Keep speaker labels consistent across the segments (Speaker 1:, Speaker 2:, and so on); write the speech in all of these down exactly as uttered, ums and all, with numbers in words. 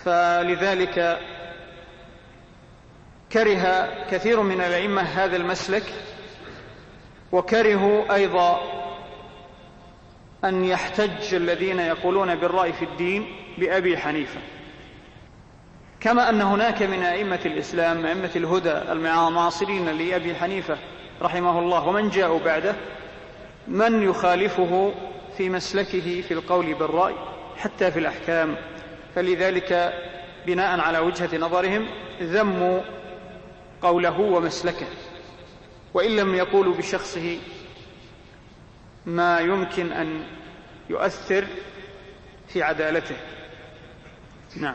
Speaker 1: فلذلك كره كثير من الأئمة هذا المسلك، وكرهوا أيضا أن يحتج الذين يقولون بالرأي في الدين بأبي حنيفة، كما أن هناك من أئمة الإسلام أئمة الهدى المعاصرين لأبي حنيفة رحمه الله ومن جاءوا بعده من يخالفه في مسلكه في القول بالرأي حتى في الأحكام، فلذلك بناء على وجهة نظرهم ذموا قوله ومسلكه، وإن لم يقولوا بشخصه ما يمكن أن يؤثر في عدالته. نعم.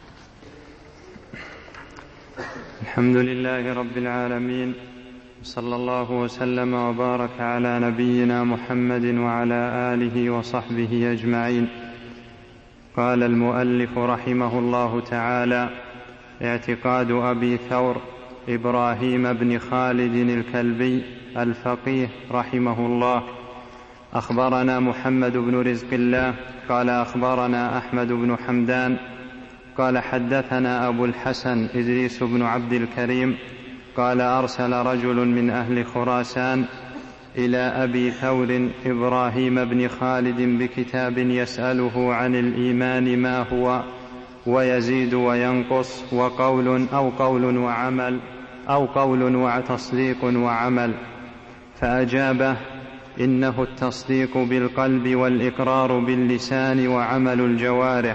Speaker 2: الحمد لله رب العالمين، صلى الله وسلم وبارك على نبينا محمد وعلى آله وصحبه أجمعين. قال المؤلف رحمه الله تعالى: اعتقاد أبي ثور إبراهيم بن خالد الكلبي الفقيه رحمه الله. أخبرنا محمد بن رزق الله قال أخبرنا أحمد بن حمدان قال حدثنا أبو الحسن إدريس بن عبد الكريم قال أرسل رجل من أهل خراسان إلى أبي ثور إبراهيم بن خالد بكتاب يسأله عن الإيمان ما هو ويزيد وينقص وقول أو قول وعمل أو قول وتصديق وعمل، فأجابه: إنه التصديق بالقلب والإقرار باللسان وعمل الجوارح.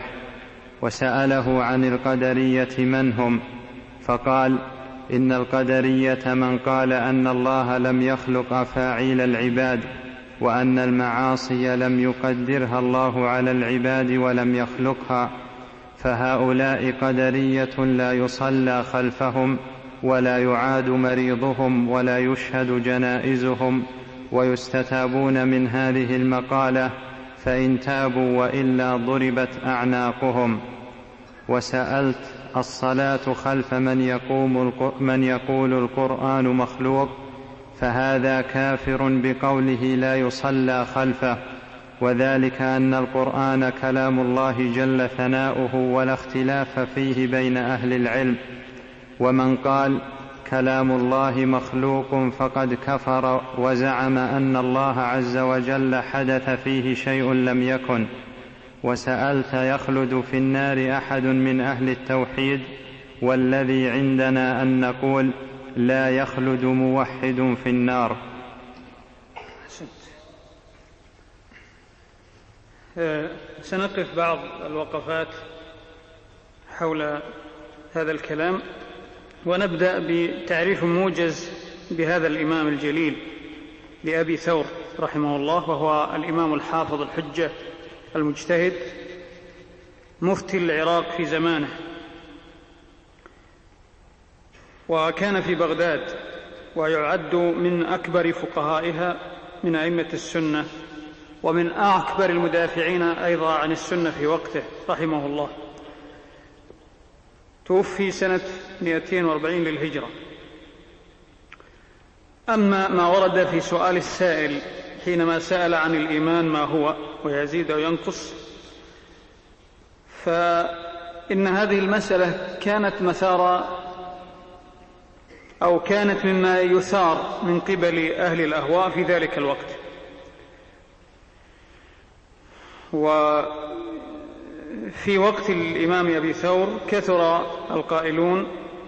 Speaker 2: وسأله عن القدرية من هم، فقال: إن القدرية من قال أن الله لم يخلق أفاعيل العباد، وأن المعاصي لم يقدرها الله على العباد ولم يخلقها، فهؤلاء قدرية لا يصلى خلفهم ولا يعاد مريضهم ولا يشهد جنائزهم، ويستتابون من هذه المقالة، فإن تابوا وإلا ضربت أعناقهم. وسألت: الصلاة خلف من يقوم من يقول القرآن مخلوق، فهذا كافر بقوله لا يصلى خلفه، وذلك أن القرآن كلام الله جل ثناؤه ولا اختلاف فيه بين أهل العلم. ومن قال كلام الله مخلوق فقد كفر وزعم أن الله عز وجل حدث فيه شيء لم يكن. وسألت: يخلد في النار أحد من أهل التوحيد؟ والذي عندنا أن نقول لا يخلد موحد في النار.
Speaker 1: سنقف بعض الوقفات حول هذا الكلام، ونبدأ بتعريف موجز بهذا الإمام الجليل لأبي ثور رحمه الله، وهو الإمام الحافظ الحجة المجتهد مفتي العراق في زمانه، وكان في بغداد، ويعد من أكبر فقهائها من أئمة السنة، ومن أكبر المدافعين أيضا عن السنة في وقته رحمه الله. توفي سنة مئتين وأربعين للهجرة. أما ما ورد في سؤال السائل حينما سأل عن الإيمان ما هو ويزيد وينقص، فإن هذه المسألة كانت مثار أو كانت مما يثار من قبل أهل الأهواء في ذلك الوقت. وفي وقت الإمام أبي ثور كثر القائلون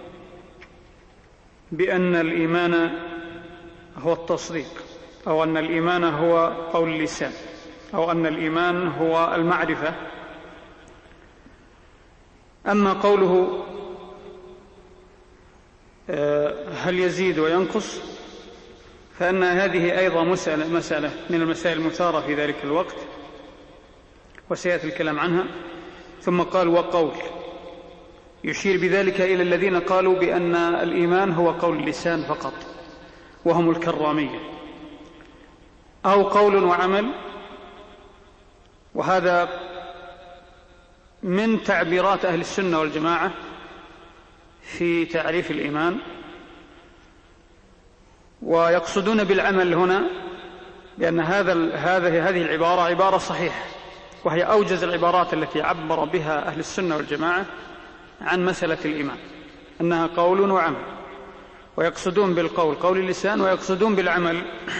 Speaker 1: بأن الإيمان هو التصديق، أو أن الإيمان هو قول اللسان، أو أن الإيمان هو المعرفة. أما قوله هل يزيد وينقص، فإن هذه أيضا مسألة, مسألة من المسائل المثارة في ذلك الوقت، وسيأتي الكلام عنها. ثم قال وقول، يشير بذلك إلى الذين قالوا بأن الإيمان هو قول اللسان فقط، وهم الكرامية، أو قول وعمل. وهذا من تعبيرات أهل السنة والجماعة في تعريف الإيمان. ويقصدون بالعمل هنا لأن هذا هذه هذه العبارة عبارة صحيحة، وهي أوجز العبارات التي عبر بها أهل السنة والجماعة عن مسألة الإيمان أنها قول وعمل، ويقصدون بالقول قول اللسان، ويقصدون بالعمل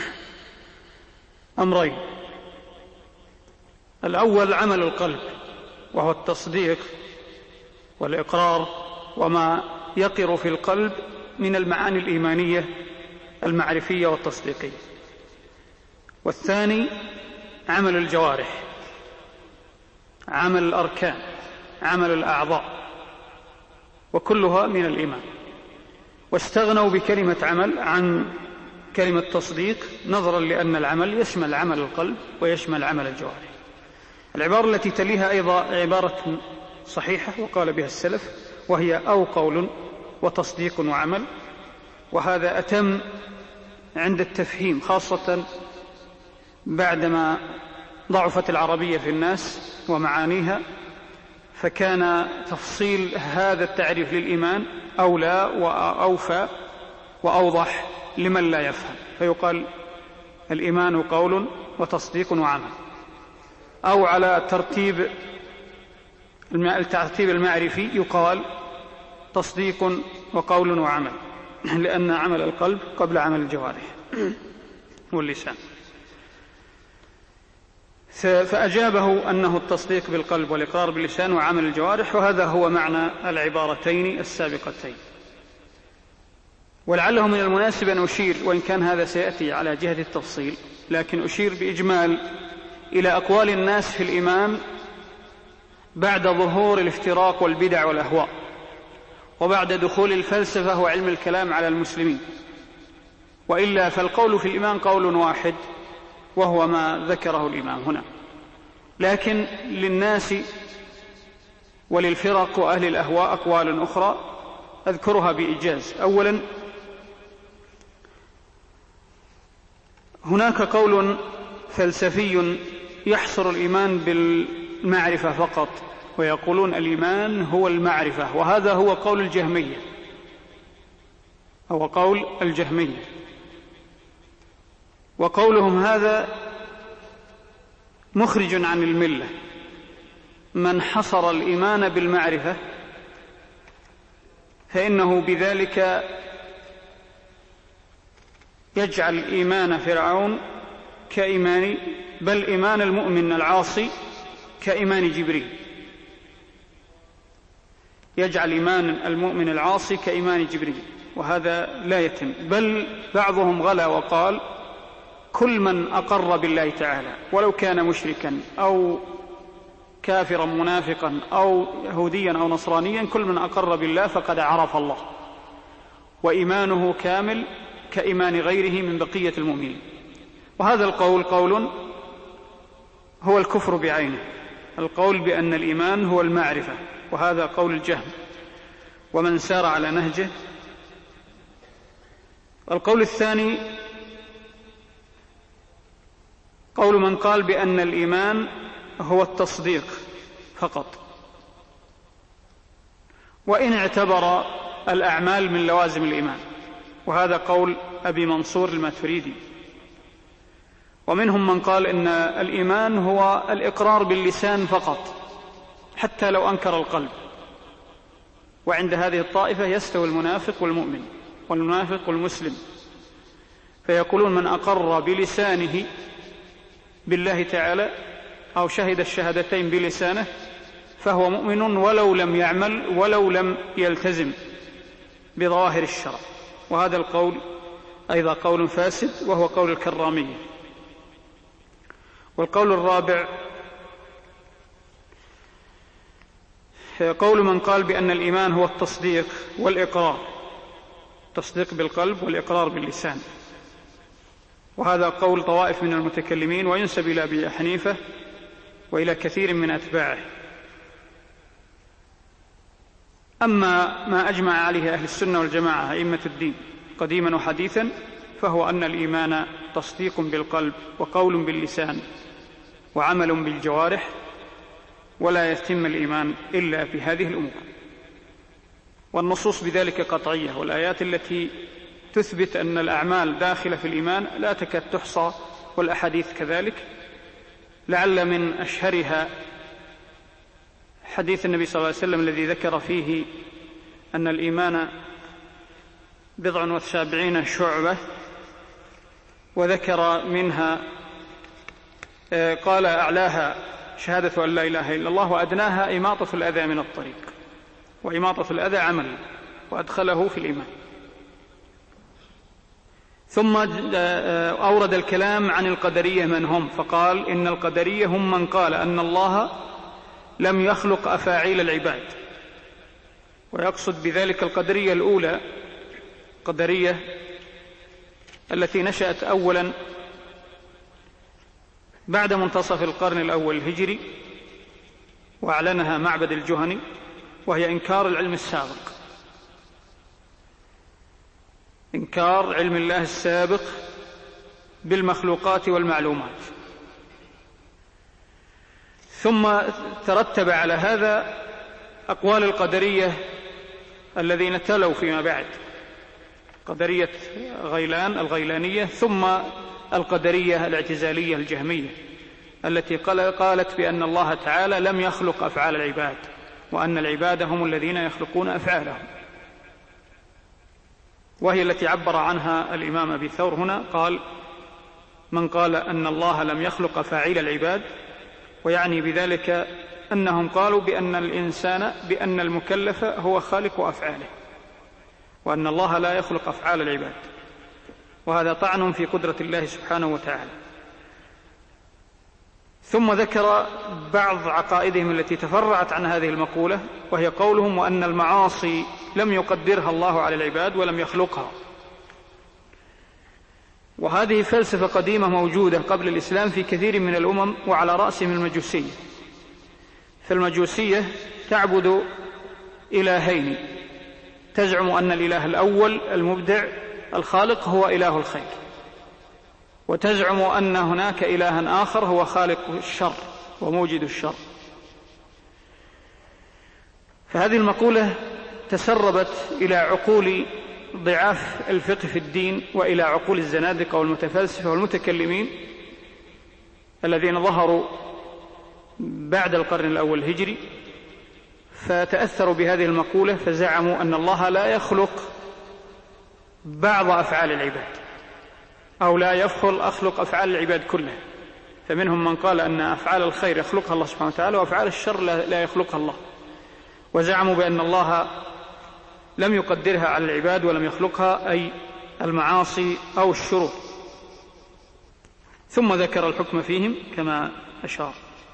Speaker 1: أمرين: الأول عمل القلب وهو التصديق والإقرار وما يقر في القلب من المعاني الإيمانية المعرفية والتصديقية، والثاني عمل الجوارح، عمل الأركان، عمل الأعضاء، وكلها من الإيمان. واستغنوا بكلمة عمل عن كلمة تصديق نظرا لأن العمل يشمل عمل القلب ويشمل عمل الجوارح. العبارة التي تليها أيضا عبارة صحيحة وقال بها السلف، وهي أو قول وتصديق وعمل، وهذا أتم عند التفهيم، خاصة بعدما ضعفت العربية في الناس ومعانيها، فكان تفصيل هذا التعريف للإيمان أولى وأوفى وأوضح لمن لا يفهم، فيقال الإيمان قول وتصديق وعمل، أو على ترتيب الترتيب المعرفي يقال تصديق وقول وعمل، لأن عمل القلب قبل عمل الجوارح واللسان. فأجابه أنه التصديق بالقلب والإقرار باللسان وعمل الجوارح، وهذا هو معنى العبارتين السابقتين. ولعله من المناسب أن أشير، وإن كان هذا سيأتي على جهة التفصيل، لكن أشير بإجمال إلى أقوال الناس في الإيمان بعد ظهور الافتراق والبدع والأهواء، وبعد دخول الفلسفة وعلم الكلام على المسلمين. وإلا فالقول في الإيمان قول واحد، وهو ما ذكره الإمام هنا. لكن للناس وللفرق وأهل الأهواء أقوال أخرى أذكرها بإيجاز. أولا، هناك قول فلسفي يحصر الإيمان بالمعرفة فقط، ويقولون الإيمان هو المعرفة، وهذا هو قول الجهمية، هو قول الجهمية. وقولهم هذا مخرج عن الملة. من حصر الإيمان بالمعرفة فإنه بذلك يجعل إيمان فرعون كإيمان، بل إيمان المؤمن العاصي كإيمان جبريل، يجعل إيمان المؤمن العاصي كإيمان جبريل، وهذا لا يتم. بل بعضهم غلا وقال كل من أقر بالله تعالى ولو كان مشركا أو كافرا منافقا أو يهوديا أو نصرانيا، كل من أقر بالله فقد عرف الله، وإيمانه كامل كإيمان غيره من بقية المؤمنين. وهذا القول قول هو الكفر بعينه، القول بأن الإيمان هو المعرفة، وهذا قول الجهم ومن سار على نهجه. القول الثاني قول من قال بأن الإيمان هو التصديق فقط، وإن اعتبر الأعمال من لوازم الإيمان، وهذا قول أبي منصور الماتريدي. ومنهم من قال إن الإيمان هو الإقرار باللسان فقط حتى لو أنكر القلب، وعند هذه الطائفة يستوي المنافق والمؤمن والمنافق والمسلم، فيقولون من أقر بلسانه بالله تعالى أو شهد الشهادتين بلسانه فهو مؤمن ولو لم يعمل ولو لم يلتزم بظواهر الشرع، وهذا القول أيضا قول فاسد، وهو قول الكرامية. والقول الرابع قول من قال بأن الإيمان هو التصديق والإقرار، تصديق بالقلب والإقرار باللسان، وهذا قول طوائف من المتكلمين، وينسب إلى أبي حنيفة وإلى كثير من أتباعه. أما ما أجمع عليه أهل السنة والجماعة أئمة الدين قديما وحديثا فهو أن الإيمان تصديق بالقلب وقول باللسان وعمل بالجوارح، ولا يتم الإيمان إلا بهذه الأمور. والنصوص بذلك قطعية، والآيات التي تثبت أن الأعمال داخلة في الإيمان لا تكاد تحصى، والأحاديث كذلك. لعل من أشهرها حديث النبي صلى الله عليه وسلم الذي ذكر فيه أن الإيمان بضع وسبعين شعبة، وذكر منها قال أعلاها شهادة أن لا إله إلا الله، وأدناها إماطة الأذى من الطريق، وإماطة الأذى عمل، وأدخله في الإيمان. ثم أورد الكلام عن القدرية من هم، فقال إن القدرية هم من قال أن الله لم يخلق أفاعيل العباد، ويقصد بذلك القدرية الأولى، القدرية التي نشأت أولا بعد منتصف القرن الأول الهجري، وأعلنها معبد الجهني، وهي إنكار العلم السابق، إنكار علم الله السابق بالمخلوقات والمعلومات. ثم ترتب على هذا أقوال القدرية الذين تلوا فيما بعد، قدرية غيلان الغيلانية، ثم القدرية الاعتزالية الجهمية التي قالت بأن الله تعالى لم يخلق أفعال العباد، وأن العباد هم الذين يخلقون أفعالهم، وهي التي عبر عنها الإمام أبي ثور هنا، قال من قال أن الله لم يخلق أفاعيل العباد، ويعني بذلك أنهم قالوا بأن الإنسان بأن المكلف هو خالق أفعاله، وأن الله لا يخلق أفعال العباد، وهذا طعن في قدرة الله سبحانه وتعالى. ثم ذكر بعض عقائدهم التي تفرعت عن هذه المقولة، وهي قولهم وأن المعاصي لم يقدرها الله على العباد ولم يخلقها. وهذه فلسفة قديمة موجودة قبل الإسلام في كثير من الأمم، وعلى رأسهم المجوسية. فالمجوسية تعبد إلهين، تزعم أن الإله الأول المبدع الخالق هو إله الخير، وتزعم أن هناك إلها آخر هو خالق الشر وموجد الشر. فهذه المقولة تسربت إلى عقول ضعاف الفقه في الدين، وإلى عقول الزنادقة والمتفلسفة والمتكلمين الذين ظهروا بعد القرن الأول الهجري، فتأثروا بهذه المقولة، فزعموا أن الله لا يخلق بعض أفعال العباد، أو لا يفخل أخلق أفعال العباد كلها. فمنهم من قال أن أفعال الخير يخلقها الله سبحانه وتعالى، وأفعال الشر لا يخلقها الله، وزعموا بأن الله لم يقدرها على العباد ولم يخلقها، أي المعاصي أو الشرور. ثم ذكر الحكم فيهم كما أشار.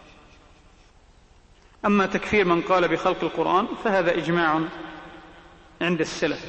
Speaker 1: أما تكفير من قال بخلق القرآن فهذا إجماع عند السلف،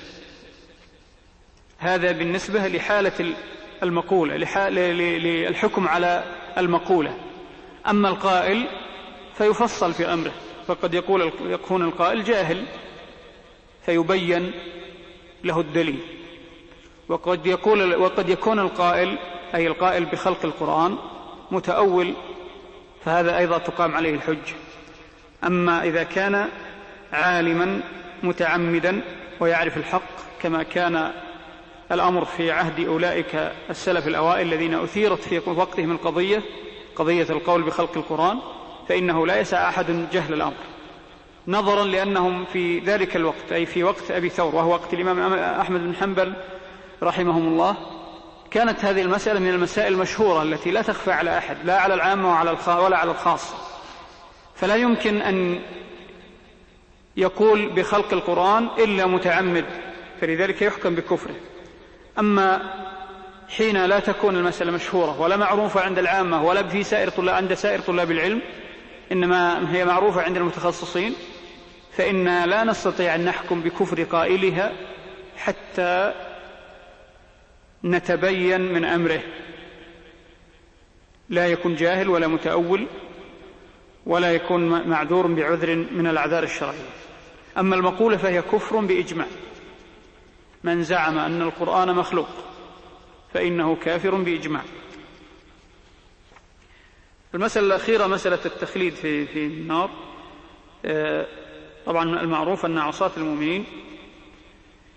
Speaker 1: هذا بالنسبة لحالة المقولة، للحكم على المقولة. أما القائل فيفصل في أمره، فقد يقول يكون القائل جاهل فيبين له الدليل، وقد يقول وقد يكون القائل أي القائل بخلق القرآن متأول، فهذا أيضا تقام عليه الحجة. أما إذا كان عالما متعمدا ويعرف الحق، كما كان الأمر في عهد أولئك السلف الأوائل الذين أثيرت في وقتهم القضية، قضية القول بخلق القرآن، فإنه لا يسع أحد جهل الأمر، نظرا لأنهم في ذلك الوقت، أي في وقت أبي ثور وهو وقت الإمام أحمد بن حنبل رحمهم الله، كانت هذه المسألة من المسائل المشهورة التي لا تخفى على أحد، لا على العامة ولا على الخاصة، فلا يمكن أن يقول بخلق القرآن إلا متعمد، فلذلك يحكم بكفره. أما حين لا تكون المسألة مشهورة ولا معروفة عند العامة ولا في سائر طلاب عند سائر طلاب العلم، إنما هي معروفة عند المتخصصين، فإن لا نستطيع أن نحكم بكفر قائلها حتى نتبين من أمره، لا يكون جاهل ولا متأول ولا يكون معذور بعذر من الأعذار الشرعية. أما المقولة فهي كفر بإجماع، من زعم أن القرآن مخلوق فإنه كافر بإجماع. المسألة الأخيرة مسألة التخليد في في النار. طبعا المعروف أن عصاة المؤمنين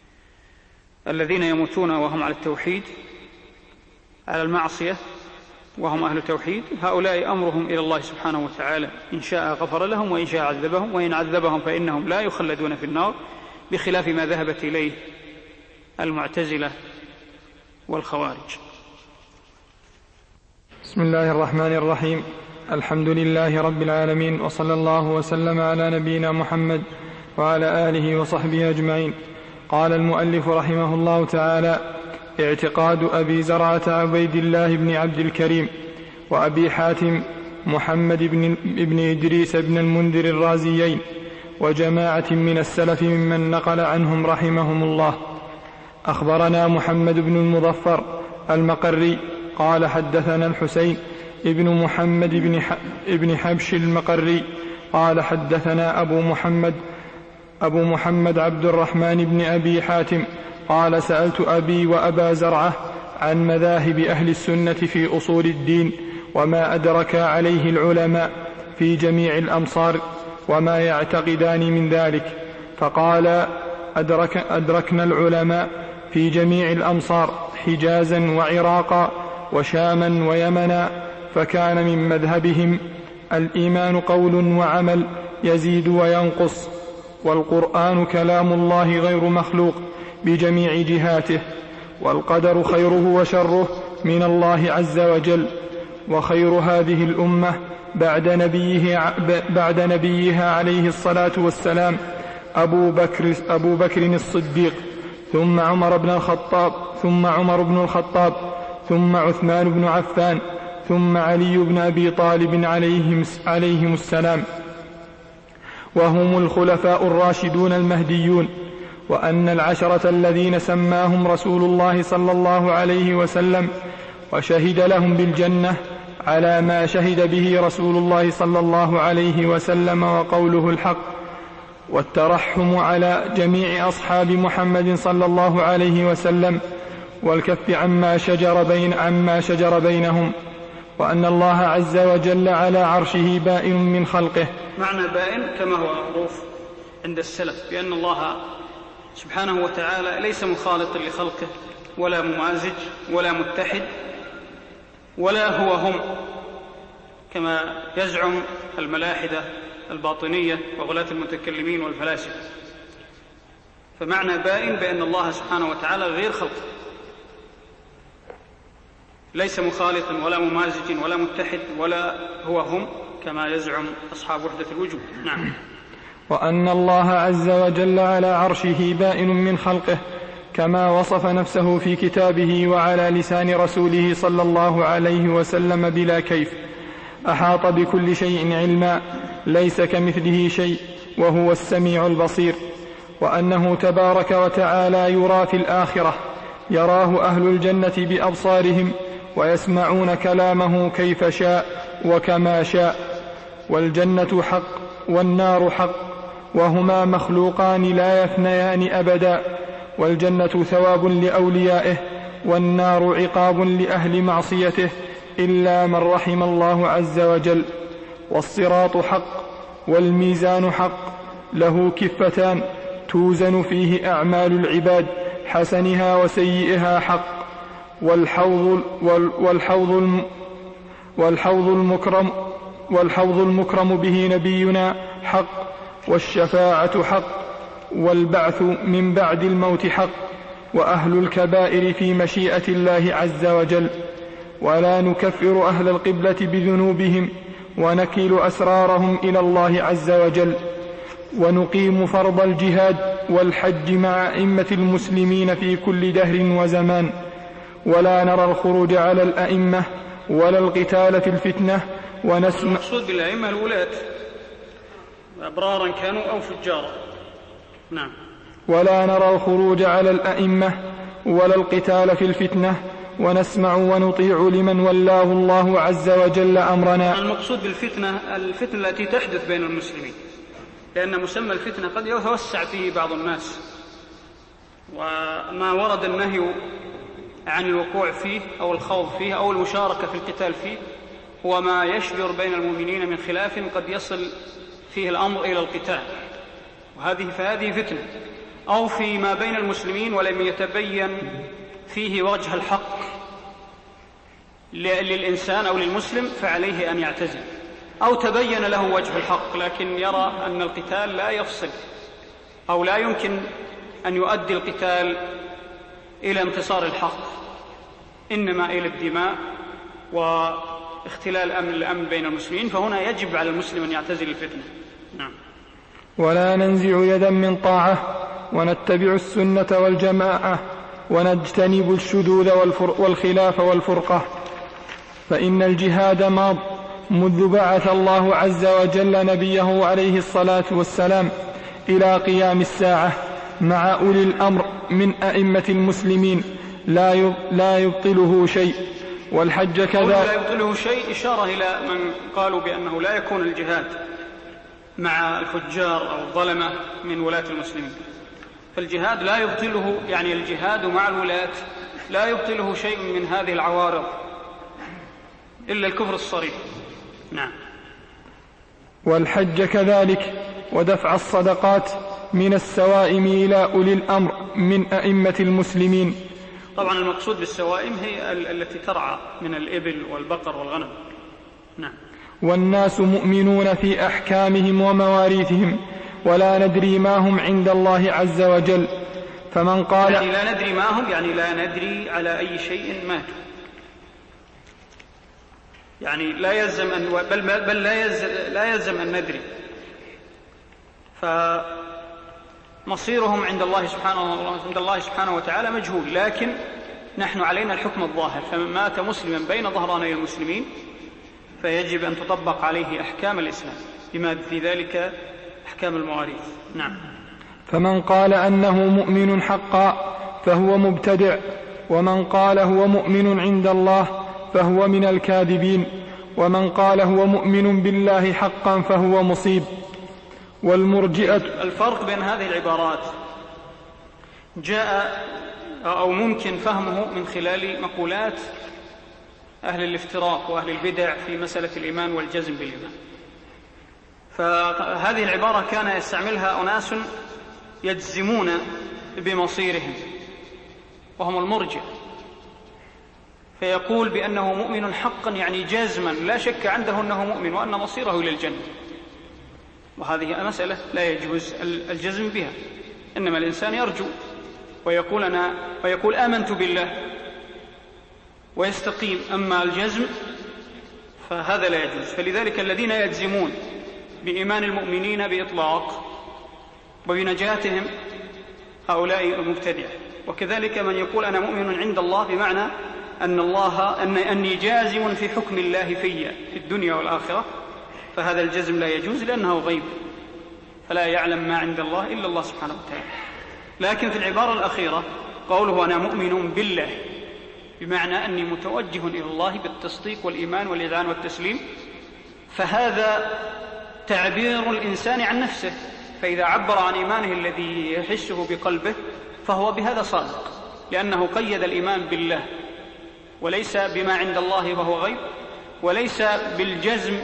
Speaker 1: الذين يموتون وهم على التوحيد على المعصية وهم أهل توحيد، هؤلاء أمرهم إلى الله سبحانه وتعالى، إن شاء غفر لهم وإن شاء عذبهم، وإن عذبهم فإنهم لا يخلدون في النار، بخلاف ما ذهبت إليه المعتزلة والخوارج.
Speaker 3: بسم الله الرحمن الرحيم. الحمد لله رب العالمين، وصلى الله وسلم على نبينا محمد وعلى آله وصحبه أجمعين. قال المؤلف رحمه الله تعالى: اعتقاد أبي زرعة عبيد الله بن عبد الكريم وأبي حاتم محمد بن, بن إدريس بن المنذر الرازيين وجماعة من السلف ممن نقل عنهم رحمهم الله. أخبرنا محمد بن المظفر المقري قال حدثنا الحسين ابن محمد بن, بن حبش المقري قال حدثنا أبو محمد أبو محمد عبد الرحمن بن أبي حاتم قال: سألت أبي وأبا زرعة عن مذاهب أهل السنة في أصول الدين وما أدرك عليه العلماء في جميع الأمصار وما يعتقدان من ذلك، فقال: أدرك أدركنا العلماء في جميع الأمصار حجازا وعراقا وشاما ويمنا، فكان من مذهبهم الإيمان قول وعمل يزيد وينقص، والقرآن كلام الله غير مخلوق بجميع جهاته، والقدر خيره وشره من الله عز وجل، وخير هذه الأمة بعد نبيه بعد نبيها عليه الصلاة والسلام أبو بكر, أبو بكر الصديق، ثم عمر بن الخطاب ثم عمر بن الخطاب ثم عثمان بن عفان ثم علي بن أبي طالب عليهم, عليهم السلام، وهم الخلفاء الراشدون المهديون. وأن العشرة الذين سماهم رسول الله صلى الله عليه وسلم وشهد لهم بالجنة على ما شهد به رسول الله صلى الله عليه وسلم وقوله الحق، والترحم على جميع أصحاب محمد صلى الله عليه وسلم، والكف عما شجر, بين عما شجر بينهم، وأن الله عز وجل على عرشه بائن من خلقه.
Speaker 1: معنى بائن كما هو معروف عند السلف بأن الله سبحانه وتعالى ليس مخالطا لخلقه ولا ممازج ولا متحد ولا هو هم كما يزعم الملاحدة الباطنية وغلاة المتكلمين والفلاسفة. فمعنى بائن بأن الله سبحانه وتعالى غير خلقه، ليس مخالطا ولا ممازج ولا متحد ولا هو هم كما يزعم أصحاب وحدة الوجود. نعم.
Speaker 3: وأن الله عز وجل على عرشه بائن من خلقه كما وصف نفسه في كتابه وعلى لسان رسوله صلى الله عليه وسلم بلا كيف، أحاط بكل شيء علما، ليس كمثله شيء وهو السميع البصير. وأنه تبارك وتعالى يرى في الآخرة، يراه أهل الجنة بأبصارهم ويسمعون كلامه كيف شاء وكما شاء. والجنة حق والنار حق، وهما مخلوقان لا يفنيان أبدا، والجنة ثواب لأوليائه والنار عقاب لأهل معصيته إلا من رحم الله عز وجل. والصراط حق والميزان حق، له كفتان توزن فيه أعمال العباد حسنها وسيئها حق. والحوض, والحوض, والحوض المكرم والحوض المكرم به نبينا حق، والشفاعة حق، والبعث من بعد الموت حق، وأهل الكبائر في مشيئة الله عز وجل. ولا نكفر أهل القبلة بذنوبهم، ونكل أسرارهم إلى الله عز وجل. ونقيم فرض الجهاد والحج مع أئمة المسلمين في كل دهر وزمان، ولا نرى الخروج على الأئمة ولا القتال في الفتنة. ونسمع
Speaker 1: المقصود بالأئمة الولاة أبرارا كانوا أو فجارا. نعم.
Speaker 3: ولا نرى الخروج على الأئمة ولا القتال في الفتنة، ونسمع ونطيع لمن ولاه الله عز وجل أمرنا.
Speaker 1: المقصود بالفتنة الفتنة التي تحدث بين المسلمين، لأن مسمى الفتنة قد يتوسع فيه بعض الناس، وما ورد النهي عن الوقوع فيه أو الخوض فيه أو المشاركة في القتال فيه هو ما يشبر بين المؤمنين من خلاف قد يصل فيه الأمر إلى القتال، وهذه فهذه فتنة. أو فيما بين المسلمين ولم يتبين فيه وجه الحق للإنسان أو للمسلم فعليه أن يعتزل، أو تبين له وجه الحق لكن يرى أن القتال لا يفصل أو لا يمكن أن يؤدي القتال إلى انتصار الحق، إنما إلى الدماء واختلال أمن الأمن بين المسلمين، فهنا يجب على المسلم أن يعتزل الفتنة. نعم.
Speaker 3: ولا ننزع يدا من طاعة ونتبع السنة والجماعة ونجتنب الشذوذ والخلاف والفرقة، فإن الجهاد ماض منذ بعث الله عز وجل نبيه عليه الصلاة والسلام إلى قيام الساعة مع أولي الأمر من أئمة المسلمين لا يبطله شيء. والحج كذا
Speaker 1: لا يبطله شيء إشارة إلى من قالوا بأنه لا يكون الجهاد مع الفجار أو الظلمة من ولاة المسلمين، فالجهاد لا يبطله، يعني الجهاد مع الولاة لا يبطله شيء من هذه العوارض إلا الكفر الصريح. نعم.
Speaker 3: والحج كذلك، ودفع الصدقات من السوائم إلى أولي الأمر من أئمة المسلمين.
Speaker 1: طبعا المقصود بالسوائم هي التي ترعى من الإبل والبقر والغنم. نعم.
Speaker 3: والناس مؤمنون في أحكامهم ومواريثهم ولا ندري ما هم عند الله عز وجل، فمن قال
Speaker 1: يعني لا ندري ما هم، يعني لا ندري على أي شيء ماتوا، يعني لا يلزم أن بل, بل لا, يلزم لا يلزم أن ندري، فمصيرهم عند الله سبحانه عند الله سبحانه وتعالى مجهول، لكن نحن علينا الحكم الظاهر، فمن مات مسلما بين ظهراني المسلمين فيجب أن تطبق عليه أحكام الإسلام بما في ذلك أحكام المواريث. نعم.
Speaker 3: فمن قال أنه مؤمن حقا فهو مبتدع، ومن قال هو مؤمن عند الله فهو من الكاذبين، ومن قال هو مؤمن بالله حقا فهو مصيب. والمرجئة
Speaker 1: الفرق بين هذه العبارات جاء أو ممكن فهمه من خلال مقولات أهل الافتراق وأهل البدع في مسألة الإيمان والجزم بالإيمان. فهذه العبارة كان يستعملها أناس يجزمون بمصيرهم وهم المرجئة، فيقول بأنه مؤمن حقا يعني جازما لا شك عنده أنه مؤمن وأن مصيره إلى الجنة، وهذه مسألة لا يجوز الجزم بها، إنما الإنسان يرجو ويقول أنا ويقول آمنت بالله ويستقيم، أما الجزم فهذا لا يجوز. فلذلك الذين يجزمون بإيمان المؤمنين بإطلاق وبنجاتهم هؤلاء مبتدع، وكذلك من يقول أنا مؤمن عند الله بمعنى أن الله أن أني جازم في حكم الله في في الدنيا والآخرة، فهذا الجزم لا يجوز لأنه غيب، فلا يعلم ما عند الله إلا الله سبحانه وتعالى. لكن في العبارة الأخيرة قوله أنا مؤمن بالله بمعنى أني متوجه إلى الله بالتصديق والإيمان والإذعان والتسليم، فهذا تعبير الإنسان عن نفسه، فإذا عبر عن إيمانه الذي يحسه بقلبه فهو بهذا صادق، لأنه قيد الإيمان بالله وليس بما عند الله وهو غيب، وليس بالجزم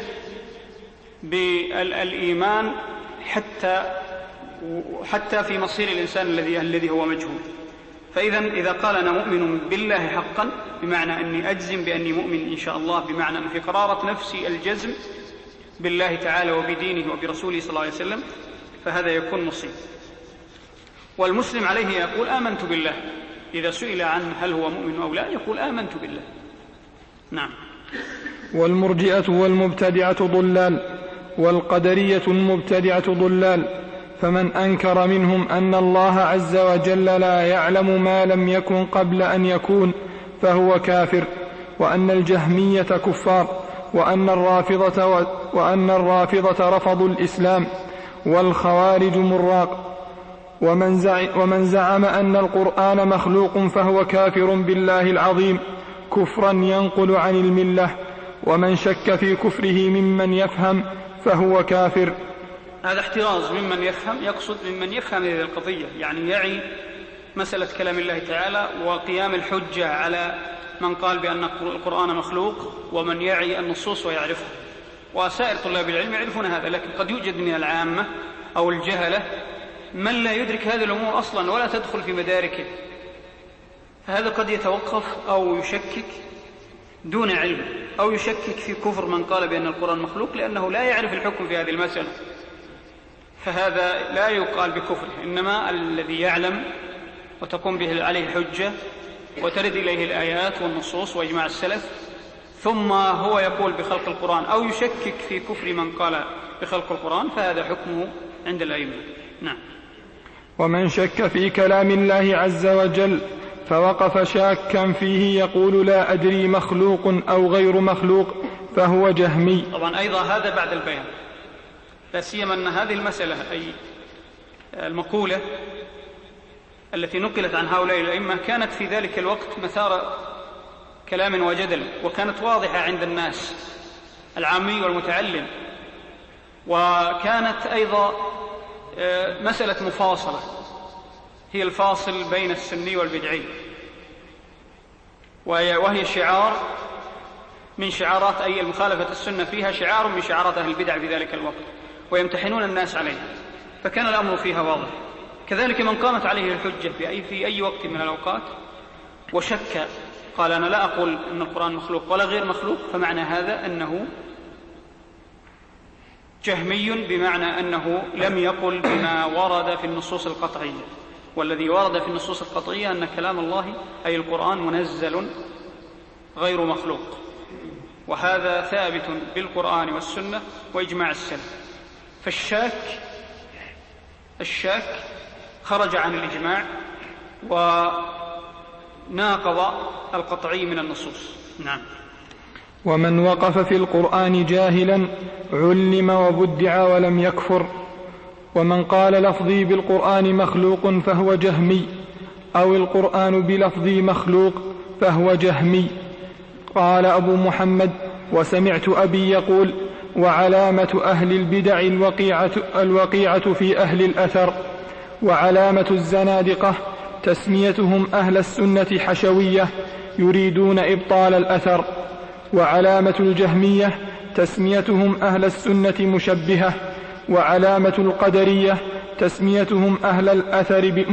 Speaker 1: بالإيمان حتى حتى في مصير الإنسان الذي الذي هو مجهول. فإذا إذا قال أنا مؤمن بالله حقا بمعنى أني أجزم بأني مؤمن إن شاء الله، بمعنى أن في قرارة نفسي الجزم بالله تعالى وبدينه وبرسوله صلى الله عليه وسلم، فهذا يكون مصيب. والمسلم عليه يقول آمنت بالله، إذا سئل عن هل هو مؤمن أو لا يقول آمنت بالله. نعم.
Speaker 3: والمرجئة والمبتدعة ضلال، والقدرية المبتدعة ضلال، فمن أنكر منهم أن الله عز وجل لا يعلم ما لم يكن قبل أن يكون فهو كافر، وأن الجهمية كفار، وأن الرافضة, وأن الرافضة رفضوا الإسلام، والخوارج مراق. ومن زعم أن القرآن مخلوق فهو كافر بالله العظيم كفرا ينقل عن الملة، ومن شك في كفره ممن يفهم فهو كافر.
Speaker 1: هذا احتراز ممن يفهم، يقصد ممن يفهم هذه القضية، يعني يعي مسألة كلام الله تعالى وقيام الحجة على من قال بأن القرآن مخلوق، ومن يعي النصوص ويعرفها. وسائر طلاب العلم يعرفون هذا، لكن قد يوجد من العامة أو الجهلة من لا يدرك هذه الأمور أصلا ولا تدخل في مداركه، فهذا قد يتوقف أو يشكك دون علم، أو يشكك في كفر من قال بأن القرآن مخلوق لأنه لا يعرف الحكم في هذه المسألة، فهذا لا يقال بكفر، إنما الذي يعلم وتقوم به عليه الحجة وترد إليه الآيات والنصوص وإجماع السلف ثم هو يقول بخلق القرآن أو يشكك في كفر من قال بخلق القرآن، فهذا حكمه عند الأئمة. نعم.
Speaker 3: ومن شك في كلام الله عز وجل فوقف شاكا فيه يقول لا أدري مخلوق أو غير مخلوق فهو جهمي.
Speaker 1: طبعا أيضا هذا بعد البيان، لا سيما أن هذه المسألة أي المقولة التي نقلت عن هؤلاء الأئمة كانت في ذلك الوقت مثار كلام وجدل، وكانت واضحة عند الناس العامي والمتعلم، وكانت أيضا مسألة مفاصلة هي الفاصل بين السني والبدعي، وهي شعار من شعارات أي المخالفة السنة فيها شعار من شعارات أهل البدع في ذلك الوقت، ويمتحنون الناس عليها، فكان الأمر فيها واضح. كذلك من قامت عليه الحجة في أي, في أي وقت من الأوقات وشك قال أنا لا أقول أن القرآن مخلوق ولا غير مخلوق، فمعنى هذا أنه جهمي، بمعنى أنه لم يقل بما ورد في النصوص القطعية، والذي ورد في النصوص القطعية أن كلام الله أي القرآن منزل غير مخلوق، وهذا ثابت بالقرآن والسنة وإجماع السلف. فالشاك الشاك خرج عن الإجماع وناقض القطعي من النصوص. نعم.
Speaker 3: ومن وقف في القرآن جاهلا علم وبدع ولم يكفر. ومن قال لفظي بالقرآن مخلوق فهو جهمي، أو القرآن بلفظي مخلوق فهو جهمي. قال أبو محمد: وسمعت أبي يقول: وعلامة أهل البدع الوقيعة, الوقيعة في أهل الأثر، وعلامة الزنادقة تسميتهم أهل السنة حشوية يريدون إبطال الأثر، وعلامة الجهمية تسميتهم أهل السنة مشبهة، وعلامة القدرية تسميتهم أهل الأثر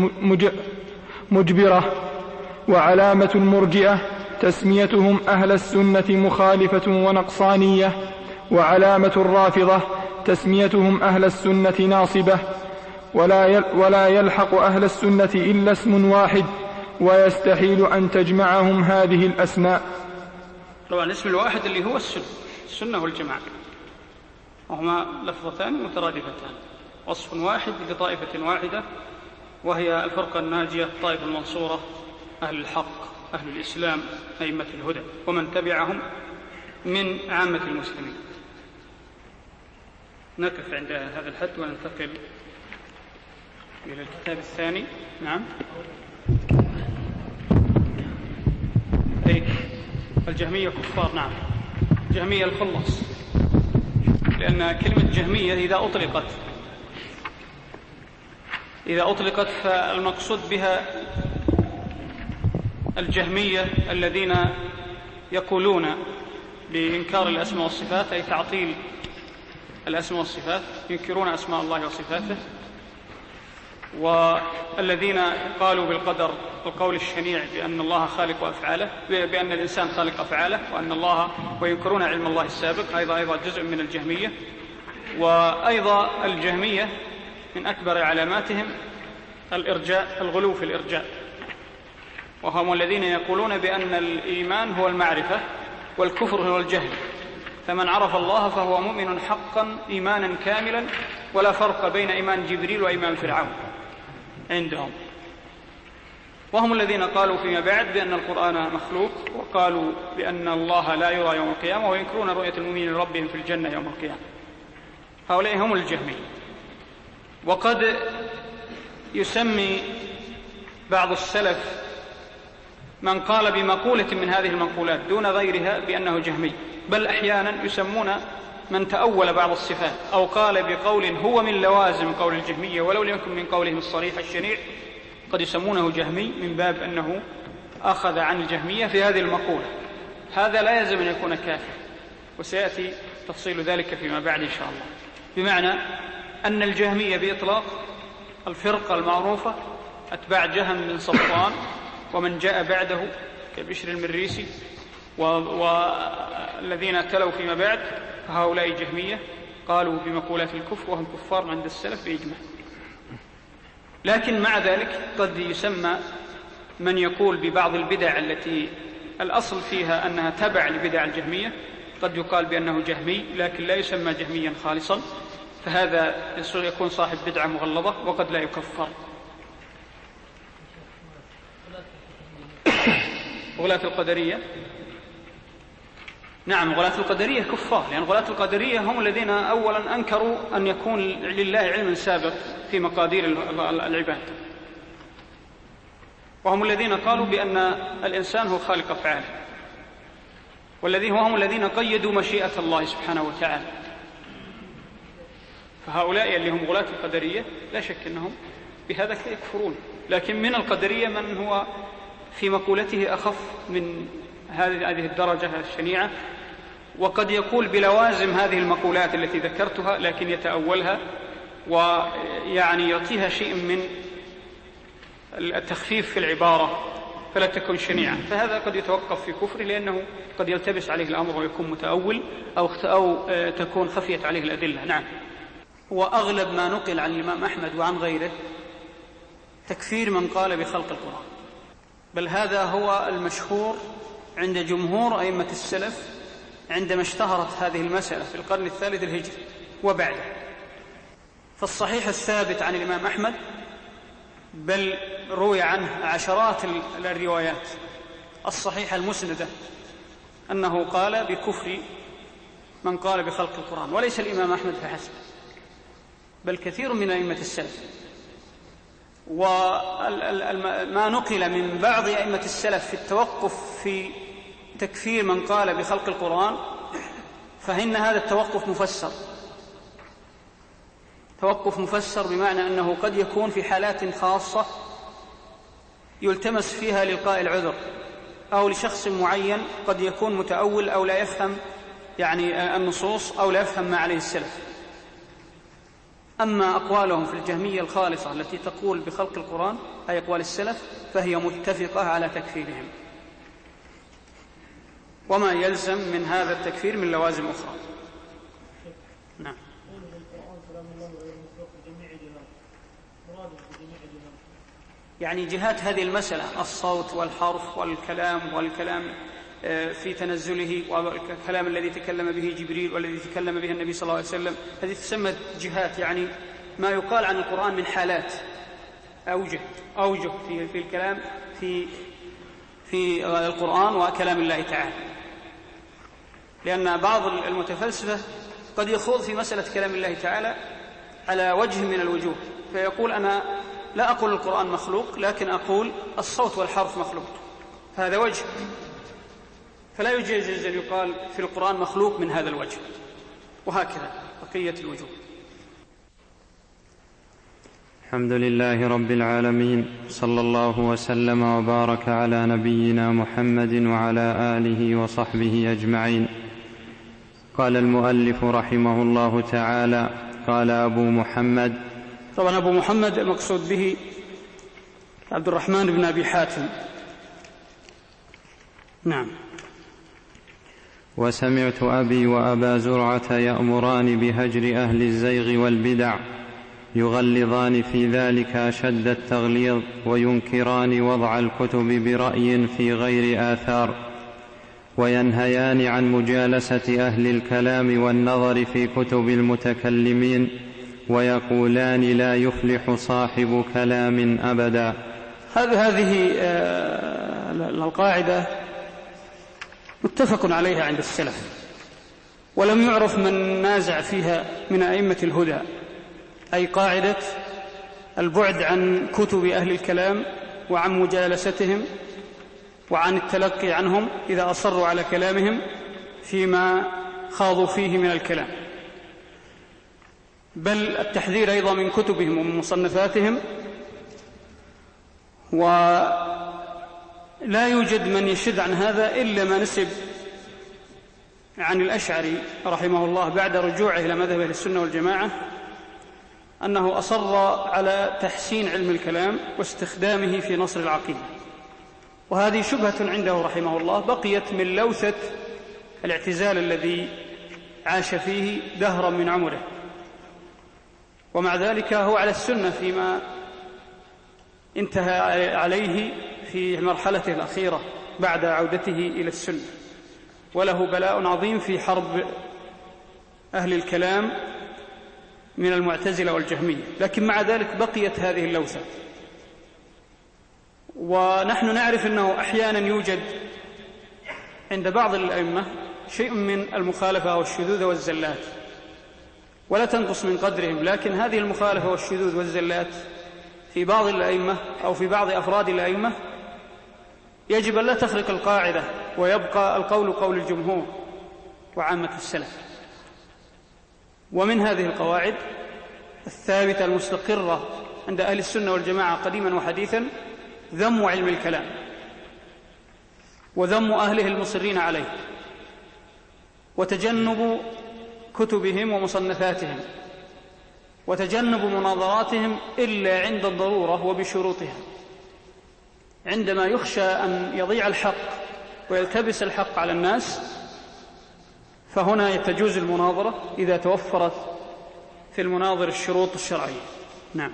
Speaker 3: مجبرة، وعلامة المرجئة تسميتهم أهل السنة مخالفة ونقصانية، وعلامة الرافضة تسميتهم أهل السنة ناصبة، ولا ولا يلحق أهل السنة إلا اسم واحد، ويستحيل أن تجمعهم هذه الأسماء.
Speaker 1: طبعا الاسم الواحد اللي هو السنة السنة والجماعة، وهما لفظتان مترادفتان، وصف واحد لطائفة واحدة وهي الفرقة الناجية، الطائفة المنصورة، أهل الحق، أهل الإسلام، أئمة الهدى، ومن تبعهم من عامة المسلمين. نقف عند هذا الحد وننتقل إلى الكتاب الثاني. نعم. أي الجهمية كفار. نعم، جهمية الخلص، لأن كلمة جهمية إذا أطلقت إذا أطلقت فالمقصود بها الجهمية الذين يقولون بإنكار الأسماء والصفات، أي تعطيل الأسماء والصفات، ينكرون أسماء الله وصفاته، والذين قالوا بالقدر القول الشنيع بأن الله خالق أفعاله، بأن الإنسان خالق أفعاله، وأن الله وينكرون علم الله السابق، أيضا أيضا جزء من الجهمية. وأيضا الجهمية من أكبر علاماتهم الإرجاء، الغلو في الإرجاء، وهم الذين يقولون بأن الإيمان هو المعرفة والكفر هو الجهل، فمن عرف الله فهو مؤمن حقا إيمانا كاملا، ولا فرق بين إيمان جبريل وإيمان فرعون عندهم. وهم الذين قالوا فيما بعد بأن القرآن مخلوق، وقالوا بأن الله لا يرى يوم القيامة، وينكرون رؤية المؤمنين لربهم في الجنة يوم القيامة. هؤلاء هم الجهمية. وقد يسمي بعض السلف من قال بمقولة من هذه المنقولات دون غيرها بأنه جهمي، بل أحيانا يسمون من تأول بعض الصفات أو قال بقول هو من لوازم قول الجهمية ولو لم يكن من قولهم الصريح الشنيع، قد يسمونه جهمي من باب أنه أخذ عن الجهمية في هذه المقولة. هذا لا يلزم أن يكون كافر، وسيأتي تفصيل ذلك فيما بعد إن شاء الله. بمعنى أن الجهمية بإطلاق الفرقة المعروفة أتباع جهم بن صفوان ومن جاء بعده كبشر المريسي والذين تلوا فيما بعد هؤلاء جهمية قالوا بمقولات الكفر وهم كفار عند السلف بإجماع. لكن مع ذلك قد يسمى من يقول ببعض البدع التي الأصل فيها أنها تبع لبدع الجهمية قد يقال بأنه جهمي لكن لا يسمى جهميا خالصا، فهذا يكون صاحب بدعة مغلظة وقد لا يكفر. غلاة القدرية، نعم غلاة القدرية كفار، لأن غلاة القدرية هم الذين أولا أنكروا أن يكون لله علم سابق في مقادير العباد، وهم الذين قالوا بأن الإنسان هو خالق أفعاله، والذين هم الذين قيدوا مشيئة الله سبحانه وتعالى. فهؤلاء اللي هم غلاة القدرية لا شك أنهم بهذا يكفرون، لكن من القدرية من هو في مقولته أخف من هذه الدرجة الشنيعة، وقد يقول بلوازم هذه المقولات التي ذكرتها لكن يتأولها ويعني يعطيها شيء من التخفيف في العبارة فلا تكون شنيعة، فهذا قد يتوقف في كفره لأنه قد يلتبس عليه الأمر ويكون متأول أو, أو تكون خفيت عليه الأدلة. نعم. وأغلب ما نقل عن الإمام أحمد وعن غيره تكفير من قال بخلق القرآن، بل هذا هو المشهور عند جمهور أئمة السلف عندما اشتهرت هذه المسألة في القرن الثالث الهجري وبعده. فالصحيح الثابت عن الإمام أحمد، بل روي عنه عشرات الروايات الصحيحة المسندة أنه قال بكفر من قال بخلق القرآن، وليس الإمام أحمد فحسب بل كثير من أئمة السلف. وما نقل من بعض أئمة السلف في التوقف في تكفير من قال بخلق القرآن فإن هذا التوقف مفسر، توقف مفسر بمعنى أنه قد يكون في حالات خاصة يلتمس فيها لإلقاء العذر، أو لشخص معين قد يكون متأول أو لا يفهم يعني النصوص أو لا يفهم ما عليه السلف. أما أقوالهم في الجهمية الخالصة التي تقول بخلق القرآن أي أقوال السلف فهي متفقة على تكفيرهم، وما يلزم من هذا التكفير من لوازم أخرى. نعم. يعني جهات هذه المسألة الصوت والحرف والكلام والكلام في تنزله والكلام الذي تكلم به جبريل والذي تكلم به النبي صلى الله عليه وسلم، هذه تسمى جهات، يعني ما يقال عن القرآن من حالات أوجه أوجه في في الكلام في في القرآن وكلام الله تعالى. لأن بعض المتفلسفة قد يخوض في مسألة كلام الله تعالى على وجه من الوجوه، فيقول أنا لا أقول القرآن مخلوق لكن أقول الصوت والحرف مخلوق، هذا وجه، فلا يجوز أن يقال في القرآن مخلوق من هذا الوجه، وهكذا بقية الوجوه.
Speaker 2: الحمد لله رب العالمين، صلى الله وسلم وبارك على نبينا محمد وعلى آله وصحبه أجمعين. قال المؤلف رحمه الله تعالى: قال أبو محمد.
Speaker 1: طبعا أبو محمد المقصود به عبد الرحمن بن أبي حاتم. نعم.
Speaker 2: وسمعت أبي وأبا زرعة يأمران بهجر أهل الزيغ والبدع، يغلظان في ذلك أشد التغليظ، وينكران وضع الكتب برأي في غير آثار، وينهيان عن مجالسة أهل الكلام والنظر في كتب المتكلمين، ويقولان لا يفلح صاحب كلام أبدا.
Speaker 1: هذه القاعدة متفق عليها عند السلف، ولم يعرف من نازع فيها من أئمة الهدى، أي قاعدة البعد عن كتب أهل الكلام وعن مجالستهم وعن التلقي عنهم إذا أصروا على كلامهم فيما خاضوا فيه من الكلام، بل التحذير أيضا من كتبهم ومن مصنفاتهم. ولا يوجد من يشد عن هذا إلا ما نسب عن الأشعري رحمه الله بعد رجوعه إلى مذهب أهل السنة والجماعة أنه أصر على تحسين علم الكلام واستخدامه في نصر العقيدة، وهذه شبهة عنده رحمه الله بقيت من لوثة الاعتزال الذي عاش فيه دهرا من عمره، ومع ذلك هو على السنة فيما انتهى عليه في مرحلته الأخيرة بعد عودته إلى السنة، وله بلاء عظيم في حرب أهل الكلام من المعتزلة والجهمية، لكن مع ذلك بقيت هذه اللوثة. ونحن نعرف أنه أحيانا يوجد عند بعض الأئمة شيء من المخالفة والشذوذ والزلات ولا تنقص من قدرهم، لكن هذه المخالفة والشذوذ والزلات في بعض الأئمة أو في بعض أفراد الأئمة يجب أن لا تخرق القاعدة ويبقى القول قول الجمهور وعامة السلف. ومن هذه القواعد الثابتة المستقرة عند أهل السنة والجماعة قديما وحديثا ذم علم الكلام وذم أهله المصرين عليه، وتجنب كتبهم ومصنفاتهم، وتجنب مناظراتهم إلا عند الضرورة وبشروطها. عندما يخشى أن يضيع الحق ويلتبس الحق على الناس فهنا تجوز المناظرة إذا توفرت في المناظر الشروط الشرعية. نعم.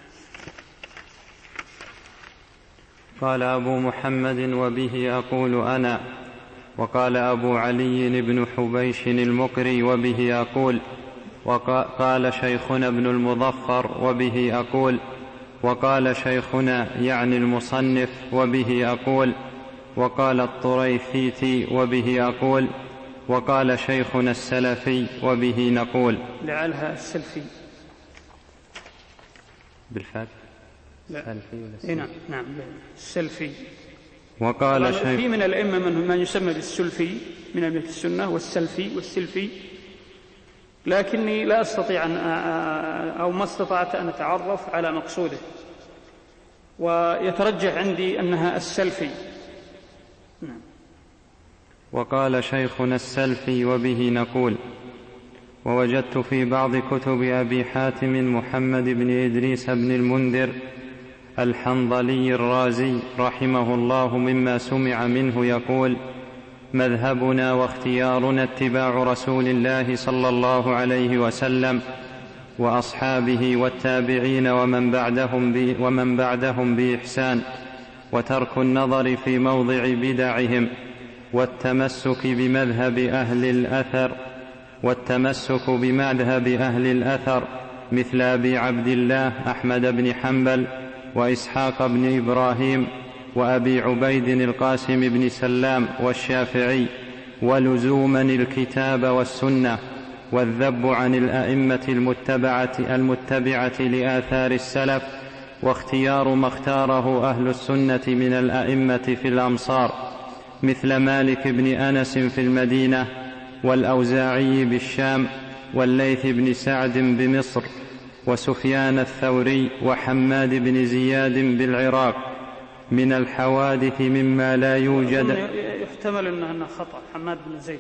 Speaker 2: قال أبو محمد: وبه أقول أنا. وقال أبو علي بن حبيش المقري: وبه أقول. وقال شيخنا ابن المظفر: وبه أقول. وقال شيخنا يعني المصنف: وبه أقول. وقال الطريفيتي: وبه أقول. وقال شيخنا السلفي: وبه نقول.
Speaker 1: لعلها السلفي
Speaker 2: بالفاتح.
Speaker 1: السلفي ولا السلفي؟ نعم نعم السلفي.
Speaker 2: وقال شيخ
Speaker 1: في من الأئمة من من يسمى بالسلفي من أئمة السنة والسلفي والسلفي، لكني لا أستطيع أن أو ما استطعت أن أتعرف على مقصوده، ويترجح عندي أنها السلفي. نعم.
Speaker 2: وقال شيخنا السلفي: وبه نقول. ووجدت في بعض كتب أبي حاتم محمد بن إدريس بن المنذر الحنظلي الرازي رحمه الله مما سمع منه يقول: مذهبنا واختيارنا اتباع رسول الله صلى الله عليه وسلم وأصحابه والتابعين ومن بعدهم, ومن بعدهم بإحسان، وترك النظر في موضع بدعهم، والتمسك بمذهب أهل الأثر والتمسك بمذهب أهل الأثر مثل أبي عبد الله أحمد بن حنبل وإسحاق بن إبراهيم وأبي عبيد القاسم بن سلام والشافعي، ولزوما الكتاب والسنة، والذب عن الأئمة المتبعة, المتبعة لآثار السلف، واختيار ما اختاره أهل السنة من الأئمة في الأمصار مثل مالك بن أنس في المدينة، والأوزاعي بالشام، والليث بن سعد بمصر، وسفيان الثوري وحماد بن زياد بالعراق من الحوادث مما لا يوجد.
Speaker 1: يحتمل أنه خطأ حماد بن زيد،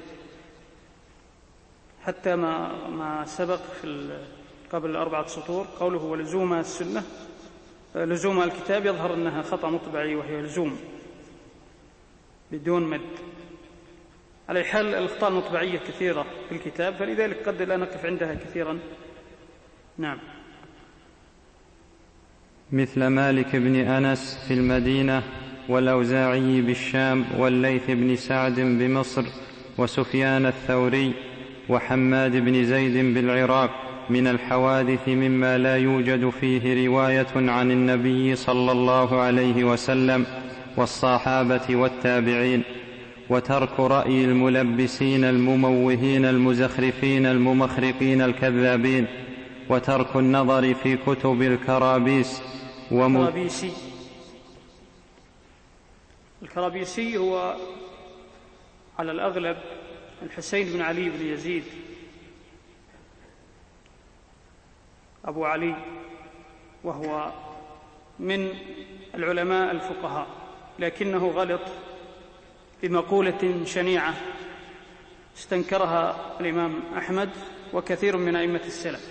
Speaker 1: حتى ما, ما سبق في قبل أربعة سطور قوله ولزوم السنة لزوم الكتاب، يظهر أنها خطأ مطبعي وهي لزوم بدون مد. على حال الأخطاء المطبعية كثيرة في الكتاب، فلذلك قد لا نقف عندها كثيرا. نعم.
Speaker 2: مثل مالك بن أنس في المدينة، والأوزاعي بالشام، والليث بن سعد بمصر، وسفيان الثوري وحماد بن زيد بالعراق من الحوادث مما لا يوجد فيه رواية عن النبي صلى الله عليه وسلم والصحابة والتابعين، وترك رأي الملبسين المموهين المزخرفين الممخرقين الكذابين، وترك النظر في كتب الكرابيس وم...
Speaker 1: الكرابيسي. الكرابيسي هو على الأغلب الحسين بن علي بن يزيد أبو علي، وهو من العلماء الفقهاء، لكنه غلط بمقولة شنيعة استنكرها الإمام أحمد وكثير من أئمة السلف.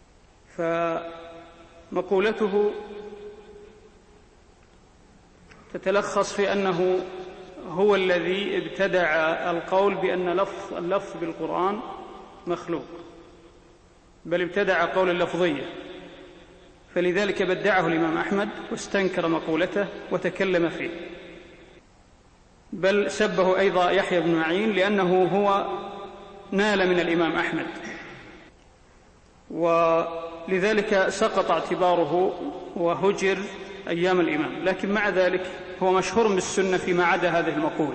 Speaker 1: فمقولته تتلخص في أنه هو الذي ابتدع القول بأن لفظ اللفظ بالقرآن مخلوق، بل ابتدع قول اللفظية، فلذلك بدعه الإمام أحمد واستنكر مقولته وتكلم فيه، بل سبه أيضا يحيى بن معين لأنه هو نال من الإمام أحمد، ولذلك سقط اعتباره وهجر أيام الإمام. لكن مع ذلك هو مشهور بالسنة فيما عدا هذه المقولة،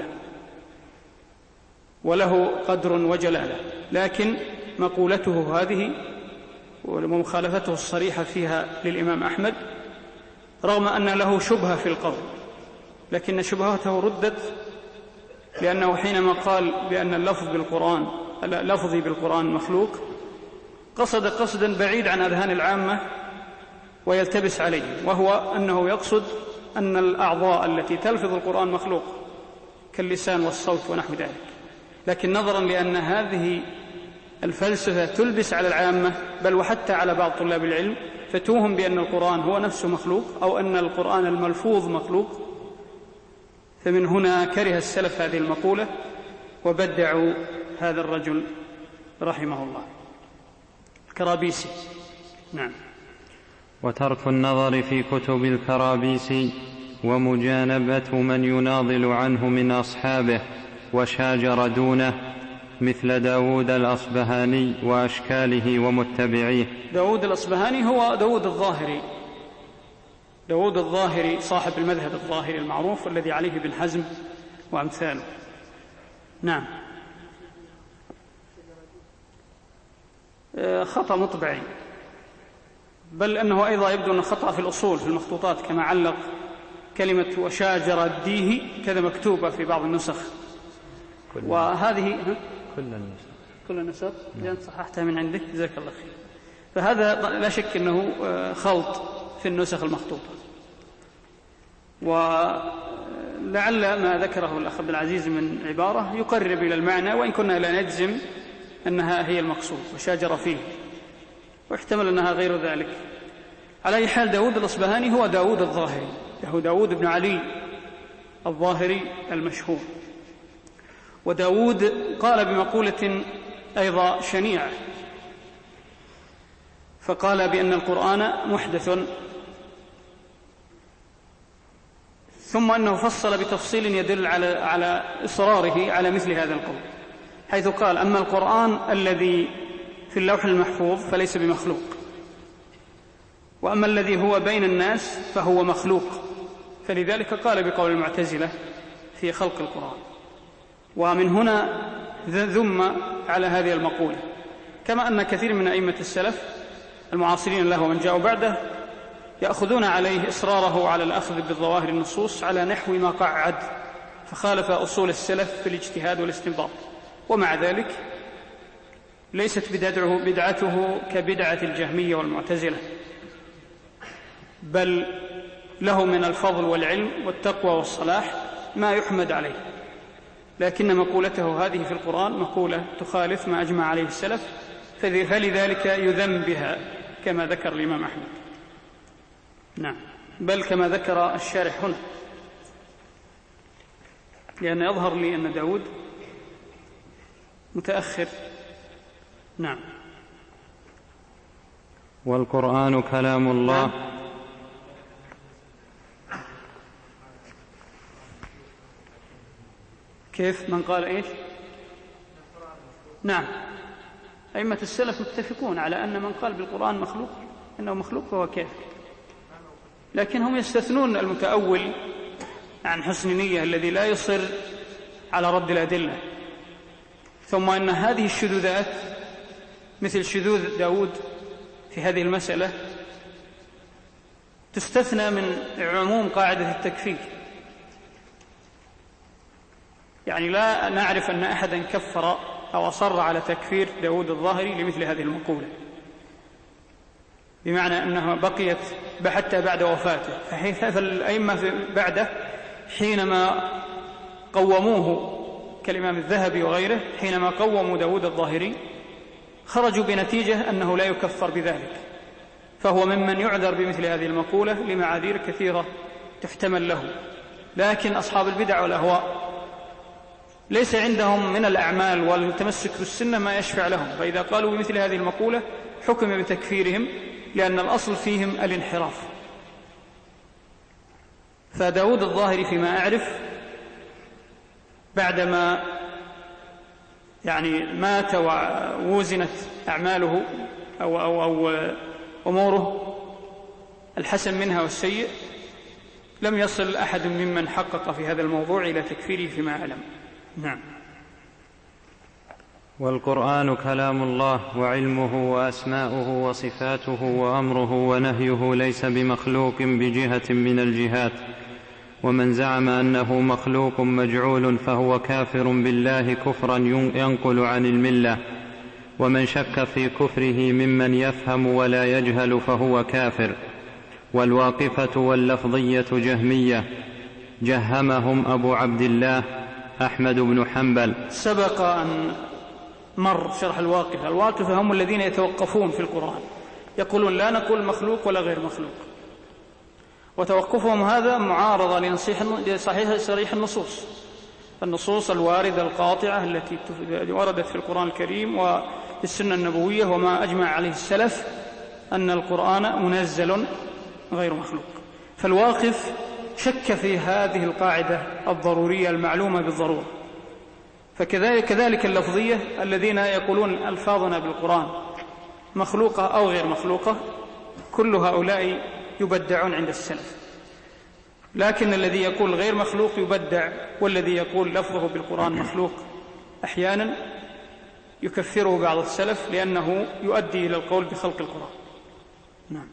Speaker 1: وله قدر وجلالة، لكن مقولته هذه ومخالفته الصريحة فيها للإمام أحمد رغم أن له شبهة في القول، لكن شبهته ردت، لأنه حينما قال بأن اللفظ بالقرآن لفظي بالقرآن مخلوق قصد قصدا بعيد عن أذهان العامة ويلتبس عليه، وهو أنه يقصد أن الأعضاء التي تلفظ القرآن مخلوق كاللسان والصوت ونحو ذلك. لكن نظرا لأن هذه الفلسفة تلبس على العامة بل وحتى على بعض طلاب العلم، فتوهم بأن القرآن هو نفسه مخلوق أو أن القرآن الملفوظ مخلوق، فمن هنا كره السلف هذه المقولة وبدعوا هذا الرجل رحمه الله الكرابيسي. نعم.
Speaker 2: وترك النظر في كتب الكرابيسي ومجانبة من يناضل عنه من أصحابه وشاجر دونه مثل داود الأصبهاني وأشكاله ومتبعيه.
Speaker 1: داود الأصبهاني هو داود الظاهري، داود الظاهري صاحب المذهب الظاهري المعروف والذي عليه ابن حزم وأمثاله. نعم. خطأ مطبعي، بل أنه أيضا يبدو أنه خطأ في الأصول في المخطوطات، كما علق كلمة وشاجر الديه كذا مكتوبة في بعض النسخ، وهذه
Speaker 2: كل النسخ
Speaker 1: كل النسخ جاءت صححتها من عندك جزاك الله خير. فهذا لا شك أنه خلط في النسخ المخطوطة، ولعل ما ذكره الأخ عبد العزيز من عبارة يقرب إلى المعنى، وإن كنا لا نجزم أنها هي المقصود وشاجر فيه، واحتمل أنها غير ذلك. على أي حال داود الأصبهاني هو داود الظاهري، هو داود بن علي الظاهري المشهور. وداود قال بمقولة أيضا شنيعة، فقال بأن القرآن محدث، ثم أنه فصل بتفصيل يدل على على إصراره على مثل هذا القول، حيث قال أما القرآن الذي في اللوح المحفوظ فليس بمخلوق، وأما الذي هو بين الناس فهو مخلوق، فلذلك قال بقول المعتزلة في خلق القرآن. ومن هنا ذم على هذه المقولة، كما أن كثير من أئمة السلف المعاصرين له ومن جاءوا بعده يأخذون عليه إصراره على الأخذ بالظواهر النصوص على نحو ما قعد، فخالف أصول السلف في الاجتهاد والاستنباط، ومع ذلك ليست بدعته, بدعته كبدعة الجهمية والمعتزلة، بل له من الفضل والعلم والتقوى والصلاح ما يحمد عليه، لكن مقولته هذه في القرآن مقولة تخالف ما أجمع عليه السلف، فلذلك يذم بها كما ذكر الإمام أحمد. نعم، بل كما ذكر الشارح هنا، لأن يظهر لي أن داود متأخر. نعم.
Speaker 2: والقرآن كلام الله. نعم.
Speaker 1: كيف من قال إيش؟ نعم، أئمة السلف متفقون على أن من قال بالقرآن مخلوق إنه مخلوق فهو كافر، لكن هم يستثنون المتأول عن حسن نية الذي لا يصر على رد الأدلة، ثم أن هذه الشذوذات مثل شذوذ داود في هذه المسألة تستثنى من عموم قاعدة التكفير، يعني لا نعرف أن أحدا كفر أو أصر على تكفير داود الظاهري لمثل هذه المقولة، بمعنى أنها بقيت حتى بعد وفاته، فالأئمة بعده حينما قوموه كالإمام الذهبي وغيره، حينما قوموا داود الظاهري خرجوا بنتيجة أنه لا يكفر بذلك، فهو ممن يعذر بمثل هذه المقولة لمعاذير كثيرة تحتمل له، لكن أصحاب البدع والأهواء ليس عندهم من الأعمال والتمسك بالسنة ما يشفع لهم، فإذا قالوا بمثل هذه المقولة حكم بتكفيرهم، لأن الأصل فيهم الانحراف. فداود الظاهري فيما أعرف بعدما يعني مات ووزنت أعماله أو, أو, أو أموره الحسن منها والسيء، لم يصل أحد ممن حقق في هذا الموضوع إلى تكفيره فيما أعلم. نعم.
Speaker 2: والقرآن كلام الله وعلمه وأسماؤه وصفاته وأمره ونهيه ليس بمخلوق بجهة من الجهات، ومن زعم أنه مخلوق مجعول فهو كافر بالله كفرا ينقل عن الملة، ومن شك في كفره ممن يفهم ولا يجهل فهو كافر. والواقفة واللفظية جهمية جهمهم أبو عبد الله أحمد بن حنبل.
Speaker 1: سبق أن مر شرح الواقفة. الواقفة هم الذين يتوقفون في القرآن، يقولون لا نقول مخلوق ولا غير مخلوق، وتوقفهم هذا معارضة لصحيح صريح النصوص النصوص الواردة القاطعة التي وردت في القرآن الكريم وفي السنة النبوية، وما أجمع عليه السلف أن القرآن منزل غير مخلوق. فالواقف شك في هذه القاعدة الضرورية المعلومة بالضرورة. فكذلك كذلك اللفظية الذين يقولون ألفاظنا بالقرآن مخلوقة أو غير مخلوقة، كل هؤلاء يبدعون عند السلف. لكن الذي يقول غير مخلوق يبدع، والذي يقول لفظه بالقرآن مخلوق أحيانا يكفره بعض السلف لأنه يؤدي إلى القول بخلق القرآن. نعم.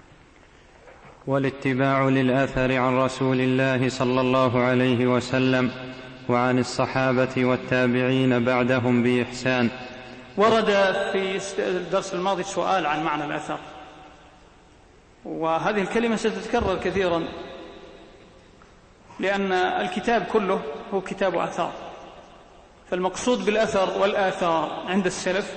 Speaker 2: والاتباع للأثر عن رسول الله صلى الله عليه وسلم وعن الصحابة والتابعين بعدهم بإحسان.
Speaker 1: ورد في الدرس الماضي سؤال عن معنى الأثر، وهذه الكلمة ستتكرر كثيرا، لأن الكتاب كله هو كتاب آثار. فالمقصود بالأثر والآثار عند السلف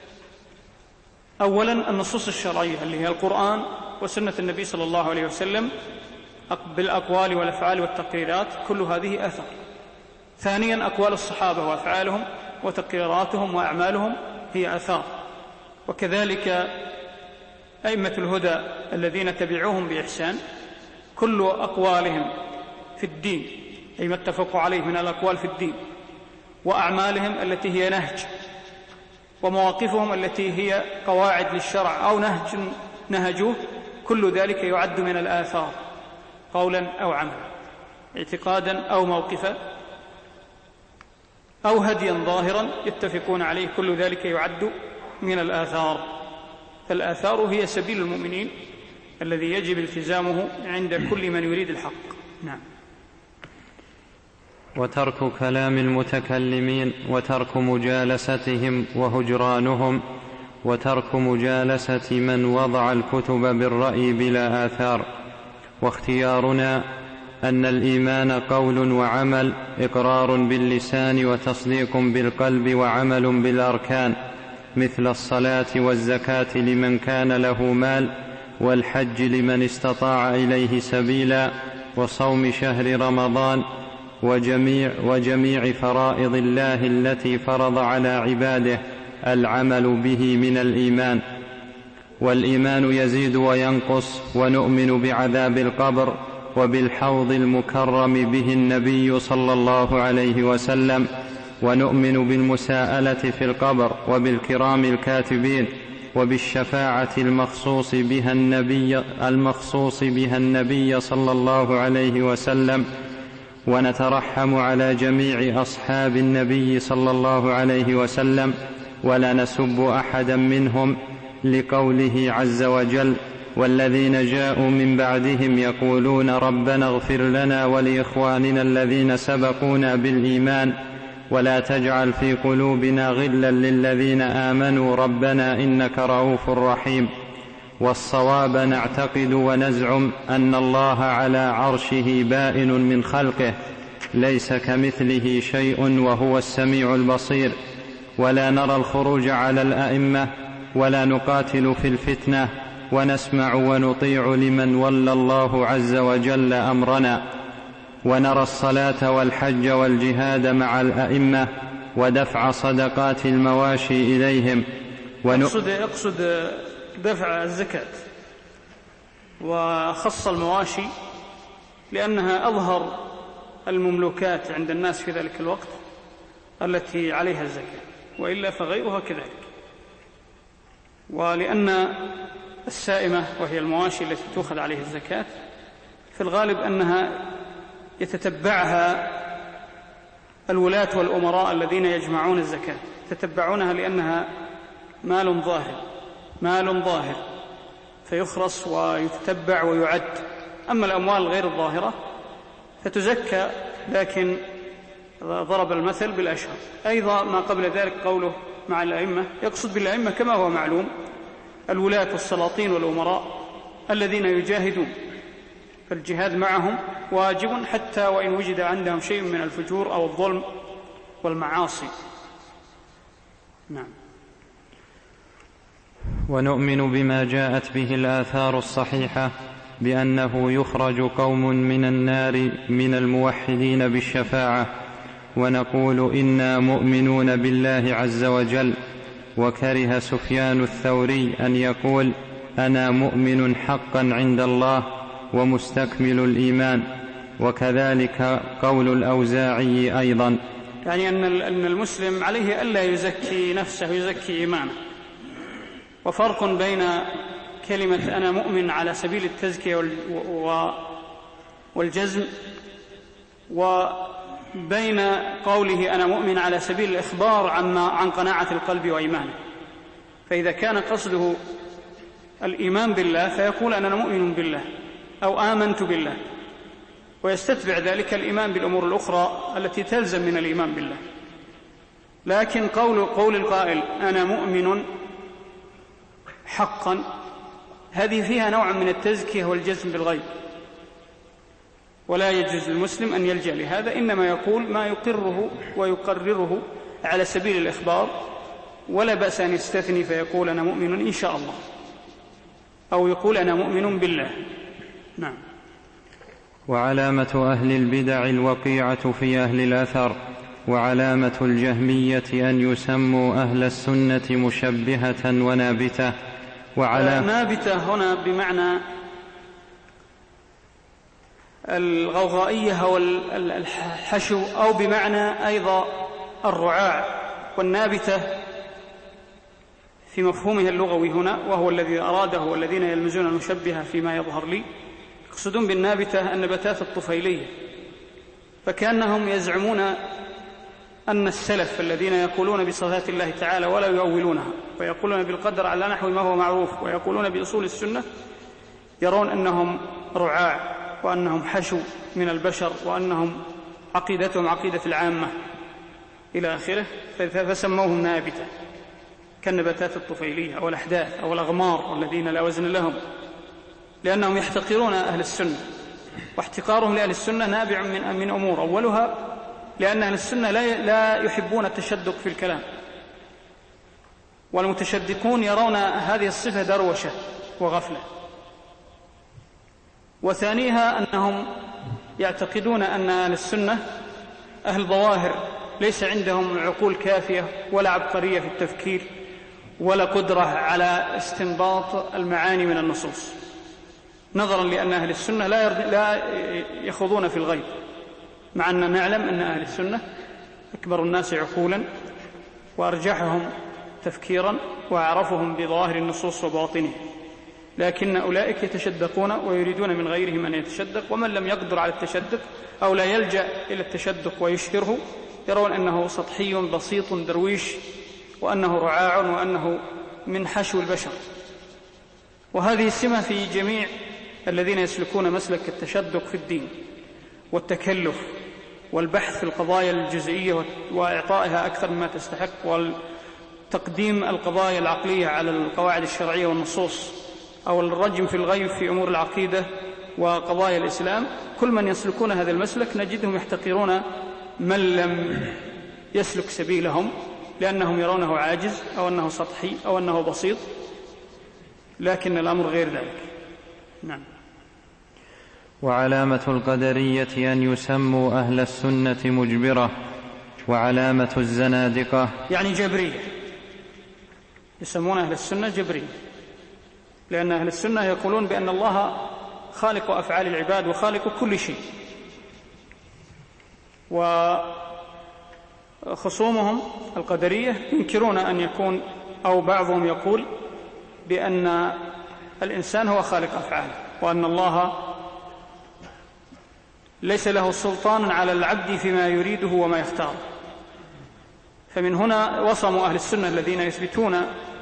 Speaker 1: أولا النصوص الشرعية اللي هي القرآن وسنة النبي صلى الله عليه وسلم بالأقوال والأفعال والتقريرات، كل هذه آثار. ثانيا أقوال الصحابة وأفعالهم وتقريراتهم وأعمالهم هي آثار. وكذلك أئمة الهدى الذين تبعوهم بإحسان، كل أقوالهم في الدين أي ما اتفقوا عليه من الأقوال في الدين، وأعمالهم التي هي نهج، ومواقفهم التي هي قواعد للشرع أو نهج نهجوه، كل ذلك يعد من الآثار قولا أو عملا، اعتقادا أو موقفا أو هديا ظاهرا يتفقون عليه، كل ذلك يعد من الآثار. فالآثار هي سبيل المؤمنين الذي يجب التزامه عند كل من يريد الحق. نعم.
Speaker 2: وترك كلام المتكلمين، وترك مجالستهم وهجرانهم، وترك مجالسة من وضع الكتب بالرأي بلا آثار. واختيارنا أن الإيمان قول وعمل، إقرار باللسان وتصديق بالقلب وعمل بالأركان، مثل الصلاة والزكاة لمن كان له مال، والحج لمن استطاع إليه سبيلا، وصوم شهر رمضان، وجميع, وجميع فرائض الله التي فرض على عباده العمل به من الإيمان. والإيمان يزيد وينقص، ونؤمن بعذاب القبر وبالحوض المكرم به النبي صلى الله عليه وسلم، ونؤمن بالمساءلة في القبر وبالكرام الكاتبين، وبالشفاعة المخصوص بها النبي, المخصوص بها النبي صلى الله عليه وسلم. ونترحم على جميع أصحاب النبي صلى الله عليه وسلم، ولا نسب أحدا منهم، لقوله عز وجل: والذين جاءوا من بعدهم يقولون ربنا اغفر لنا ولإخواننا الذين سبقونا بالإيمان ولا تجعل في قلوبنا غلا للذين آمنوا ربنا إنك رؤوف رحيم. والصواب نعتقد ونزعم أن الله على عرشه بائن من خلقه، ليس كمثله شيء وهو السميع البصير. ولا نرى الخروج على الأئمة، ولا نقاتل في الفتنة، ونسمع ونطيع لمن ولى الله عز وجل أمرنا. ونرى الصلاة والحج والجهاد مع الأئمة ودفع صدقات المواشي إليهم.
Speaker 1: يقصد, يقصد دفع الزكاة، وخص المواشي لأنها أظهر المملوكات عند الناس في ذلك الوقت التي عليها الزكاة، وإلا فغيرها كذلك. ولأن السائمة وهي المواشي التي تؤخذ عليها الزكاة في الغالب أنها يتتبعها الولاة والأمراء الذين يجمعون الزكاة، يتتبعونها لأنها مال ظاهر مال ظاهر فيخرص ويتتبع ويعد. أما الأموال غير الظاهرة فتزكى، لكن ضرب المثل بالأشهر. أيضا ما قبل ذلك قوله مع الأئمة، يقصد بالأئمة كما هو معلوم الولاة والسلاطين والأمراء الذين يجاهدون، فالجهاد معهم واجب حتى وإن وجد عندهم شيء من الفجور أو الظلم والمعاصي. نعم.
Speaker 2: ونؤمن بما جاءت به الآثار الصحيحة بأنه يخرج قوم من النار من الموحدين بالشفاعة، ونقول إنا مؤمنون بالله عز وجل. وكره سفيان الثوري أن يقول أنا مؤمن حقا عند الله ومستكمل الإيمان، وكذلك قول الأوزاعي أيضا.
Speaker 1: يعني أن المسلم عليه ألا يزكي نفسه يزكي إيمانه، وفرق بين كلمة أنا مؤمن على سبيل التزكية والجزم وبين قوله أنا مؤمن على سبيل الإخبار عن قناعة القلب وإيمانه. فإذا كان قصده الإيمان بالله فيقول أنا مؤمن بالله أو آمنت بالله، ويستتبع ذلك الإيمان بالأمور الأخرى التي تلزم من الإيمان بالله. لكن قول, قول القائل أنا مؤمن حقا هذه فيها نوع من التزكية والجزم بالغيب، ولا يجوز للمسلم أن يلجأ لهذا، إنما يقول ما يقره ويقرره على سبيل الإخبار، ولا بأس أن يستثني فيقول أنا مؤمن إن شاء الله، أو يقول أنا مؤمن بالله. نعم.
Speaker 2: وعلامة أهل البدع الوقيعة في أهل الأثر، وعلامة الجهمية أن يسموا أهل السنة مشبهة ونابتة.
Speaker 1: وعلى نابتة هنا بمعنى الغوغائية والحشو، أو بمعنى أيضا الرعاع. والنابتة في مفهومها اللغوي هنا، وهو الذي أراده والذين يلمزون المشبهة فيما يظهر لي، يقصدون بالنابتة النباتات الطفيلية، فكأنهم يزعمون أن السلف الذين يقولون بصفات الله تعالى ولا يؤولونها، ويقولون بالقدر على نحو ما هو معروف، ويقولون بأصول السنة، يرون أنهم رعاع وأنهم حشو من البشر، وأنهم عقيدتهم عقيدة العامة إلى آخره، فسموهم نابتة كالنباتات الطفيلية أو الأحداث أو الأغمار الذين لا وزن لهم، لأنهم يحتقرون أهل السنة. واحتقارهم لأهل السنة نابع من, من أمور، أولها لأن أهل السنة لا, لا يحبون التشدق في الكلام، والمتشدقون يرون هذه الصفة دروشة وغفلة. وثانيها أنهم يعتقدون أن أهل السنة أهل ظواهر، ليس عندهم عقول كافية ولا عبقرية في التفكير ولا قدرة على استنباط المعاني من النصوص، نظرا لأن أهل السنة لا, لا يخوضون في الغيب، مع أننا نعلم أن أهل السنة أكبر الناس عقولا وأرجحهم تفكيرا وأعرفهم بظواهر النصوص وباطنه، لكن أولئك يتشدقون ويريدون من غيرهم أن يتشدق، ومن لم يقدر على التشدق أو لا يلجأ إلى التشدق ويشهره يرون أنه سطحي بسيط درويش، وأنه رعاع، وأنه من حشو البشر. وهذه السمة في جميع الذين يسلكون مسلك التشدق في الدين والتكلف والبحث في القضايا الجزئية وإعطائها أكثر مما تستحق، وتقديم القضايا العقلية على القواعد الشرعية والنصوص، أو الرجم في الغيب في أمور العقيدة وقضايا الإسلام. كل من يسلكون هذا المسلك نجدهم يحتقرون من لم يسلك سبيلهم، لأنهم يرونه عاجز أو أنه سطحي أو أنه بسيط، لكن الأمر غير ذلك. نعم.
Speaker 2: وعلامة القدرية أن يسموا أهل السنة مجبرة، وعلامة الزنادقة
Speaker 1: يعني جبرية، يسمون أهل السنة جبرية، لأن أهل السنة يقولون بأن الله خالق أفعال العباد وخالق كل شيء. وخصومهم القدرية ينكرون أن يكون، أو بعضهم يقول بأن الإنسان هو خالق أفعاله، وأن الله ليس له سلطان على العبد فيما يريده وما يختاره. فمن هنا وصموا أهل السنة الذين يثبتون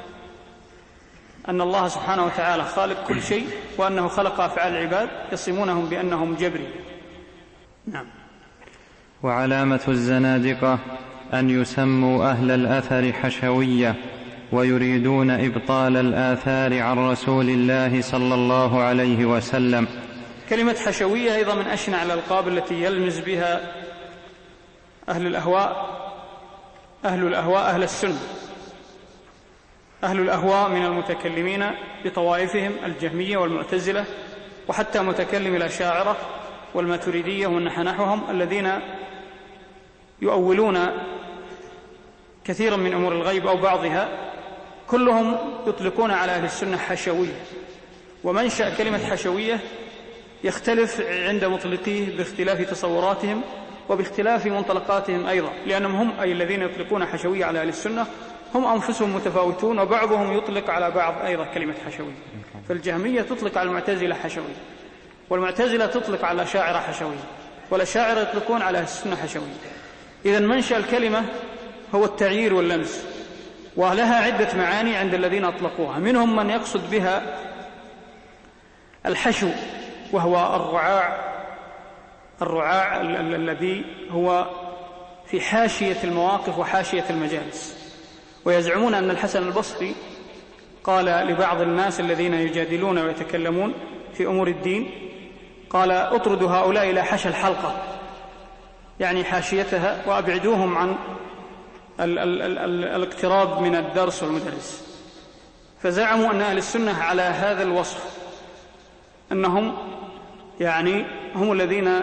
Speaker 1: أن الله سبحانه وتعالى خالق كل شيء وأنه خلق أفعال العباد، يصمونهم بأنهم جبري. نعم.
Speaker 2: وعلامة الزنادقة أن يسموا أهل الأثر حشوية، ويريدون إبطال الآثار عن رسول الله صلى الله عليه وسلم.
Speaker 1: كلمة حشوية أيضا من أشنع الألقاب التي يلمز بها أهل الأهواء أهل الأهواء أهل السنة. أهل الأهواء من المتكلمين بطوائفهم الجهمية والمعتزلة، وحتى متكلم الأشاعرة والماتريدية ومن نحوهم، الذين يؤولون كثيرا من أمور الغيب أو بعضها، كلهم يطلقون على أهل السنة حشوية. ومنشأ كلمة حشوية يختلف عند مطلقيه باختلاف تصوراتهم وباختلاف منطلقاتهم أيضا، لأنهم هم أي الذين يطلقون حشوية على أهل السنة هم أنفسهم متفاوتون، وبعضهم يطلق على بعض أيضا كلمة حشوية. فالجهمية تطلق على المعتزلة حشوية، والمعتزلة تطلق على الأشاعرة حشوية، والأشاعرة يطلقون على أهل السنة حشوية. إذن منشأ الكلمة هو التعيير واللمس، ولها عدة معاني عند الذين أطلقوها. منهم من يقصد بها الحشو، وهو الرعاع الرعاع الذي هو في حاشية المواقف وحاشية المجالس. ويزعمون أن الحسن البصري قال لبعض الناس الذين يجادلون ويتكلمون في أمور الدين، قال: اطردوا هؤلاء إلى حشى الحلقة، يعني حاشيتها، وأبعدوهم عن ال ال ال ال الاقتراب من الدرس والمدرس. فزعموا أن أهل السنة على هذا الوصف، أنهم يعني هم الذين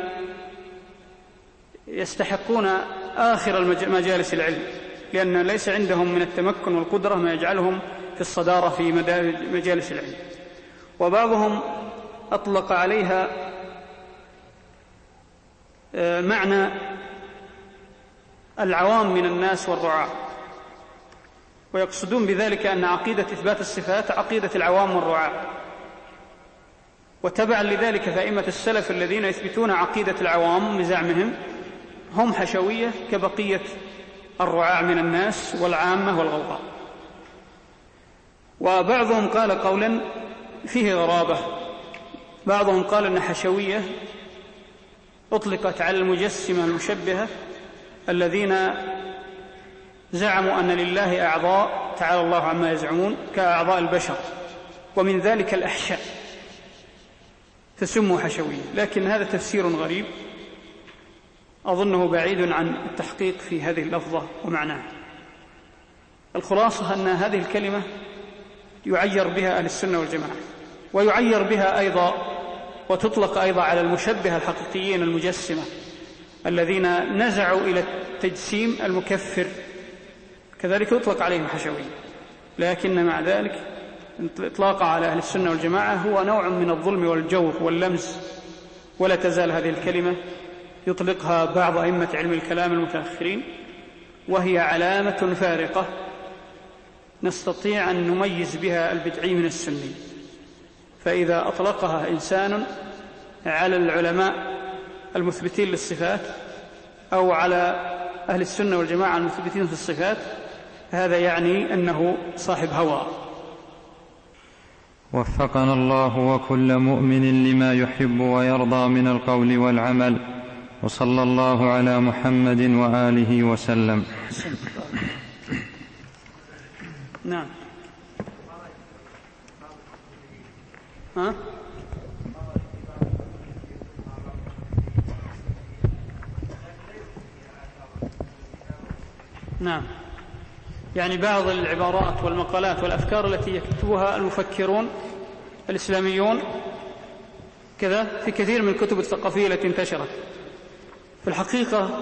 Speaker 1: يستحقون آخر مجالس العلم، لأن ليس عندهم من التمكن والقدرة ما يجعلهم في الصدارة في مجالس العلم. وبعضهم أطلق عليها معنى العوام من الناس والرعاة، ويقصدون بذلك أن عقيدة إثبات الصفات عقيدة العوام والرعاة. وتبعا لذلك فأئمة السلف الذين يثبتون عقيدة العوام بزعمهم هم حشوية كبقية الرعاة من الناس والعامة والغوغاء. وبعضهم قال قولا فيه غرابة، بعضهم قال أن حشوية أطلقت على المجسمة المشبهة الذين زعموا أن لله أعضاء تعالى الله عما يزعمون كأعضاء البشر، ومن ذلك الأحشاء، فسموا حشوية. لكن هذا تفسير غريب أظنه بعيد عن التحقيق في هذه اللفظة ومعناها. الخلاصة أن هذه الكلمة يعير بها أهل السنة والجماعة، ويعير بها أيضا وتطلق أيضا على المشبهة الحقيقيين المجسمة الذين نزعوا إلى التجسيم المكفر، كذلك يطلق عليهم حشوية. لكن مع ذلك الإطلاق على أهل السنة والجماعة هو نوع من الظلم والجور واللمس، ولا تزال هذه الكلمة يطلقها بعض أئمة علم الكلام المتأخرين، وهي علامة فارقة نستطيع أن نميز بها البدعي من السني. فإذا أطلقها إنسان على العلماء المثبتين للصفات أو على أهل السنة والجماعة المثبتين في الصفات، هذا يعني أنه صاحب هوى.
Speaker 2: وفقنا الله وكل مؤمن لما يحب ويرضى من القول والعمل، وصلى الله على محمد وآله وسلم.
Speaker 1: نعم. ها؟ نعم، يعني بعض العبارات والمقالات والأفكار التي يكتبها المفكرون الإسلاميون كذا في كثير من الكتب الثقافية التي انتشرت. في الحقيقة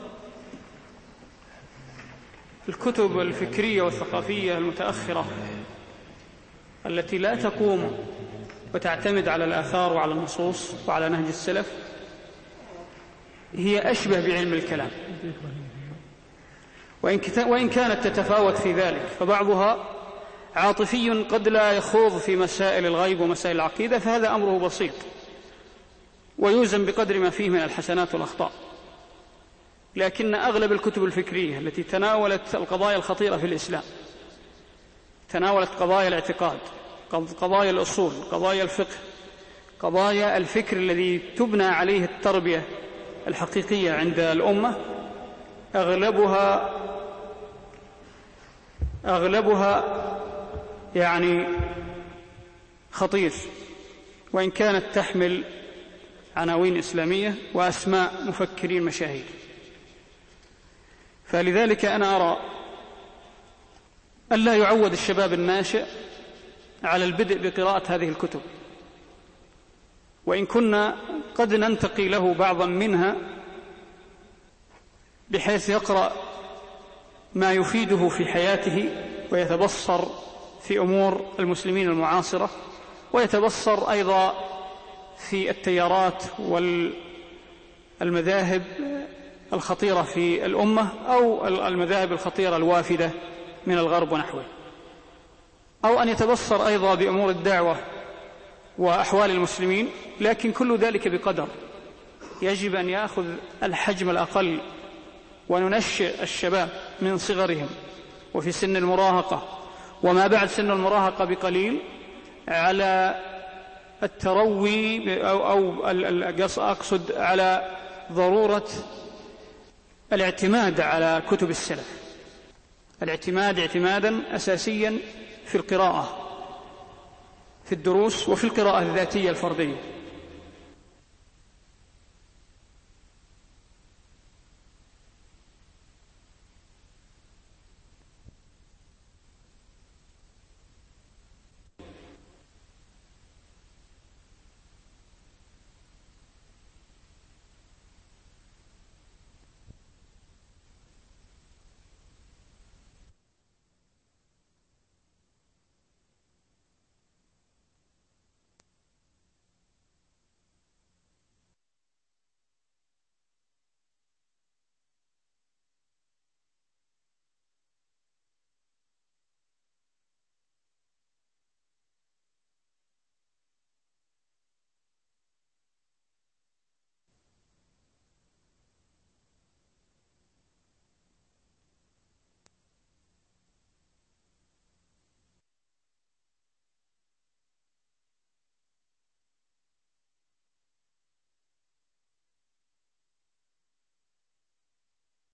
Speaker 1: الكتب الفكرية والثقافية المتأخرة التي لا تقوم وتعتمد على الآثار وعلى النصوص وعلى نهج السلف هي أشبه بعلم الكلام، وإن كانت تتفاوت في ذلك، فبعضها عاطفي قد لا يخوض في مسائل الغيب ومسائل العقيدة، فهذا أمره بسيط ويوزن بقدر ما فيه من الحسنات والأخطاء. لكن أغلب الكتب الفكرية التي تناولت القضايا الخطيرة في الإسلام، تناولت قضايا الاعتقاد، قضايا الأصول، قضايا الفقه، قضايا الفكر الذي تبنى عليه التربية الحقيقية عند الأمة، أغلبها أغلبها يعني خطير، وإن كانت تحمل عناوين إسلامية وأسماء مفكرين مشاهير. فلذلك أنا أرى ألا يعود الشباب الناشئ على البدء بقراءة هذه الكتب، وإن كنا قد ننتقي له بعضا منها بحيث يقرأ ما يفيده في حياته ويتبصر في أمور المسلمين المعاصرة، ويتبصر أيضا في التيارات والمذاهب الخطيرة في الأمة أو المذاهب الخطيرة الوافدة من الغرب ونحوه، أو أن يتبصر أيضا بأمور الدعوة وأحوال المسلمين. لكن كل ذلك بقدر، يجب أن يأخذ الحجم الأقل، وننشئ الشباب من صغرهم وفي سن المراهقة وما بعد سن المراهقة بقليل على التروي أو, أو أقصد على ضرورة الاعتماد على كتب السلف، الاعتماد اعتمادا أساسيا في القراءة، في الدروس وفي القراءة الذاتية الفردية.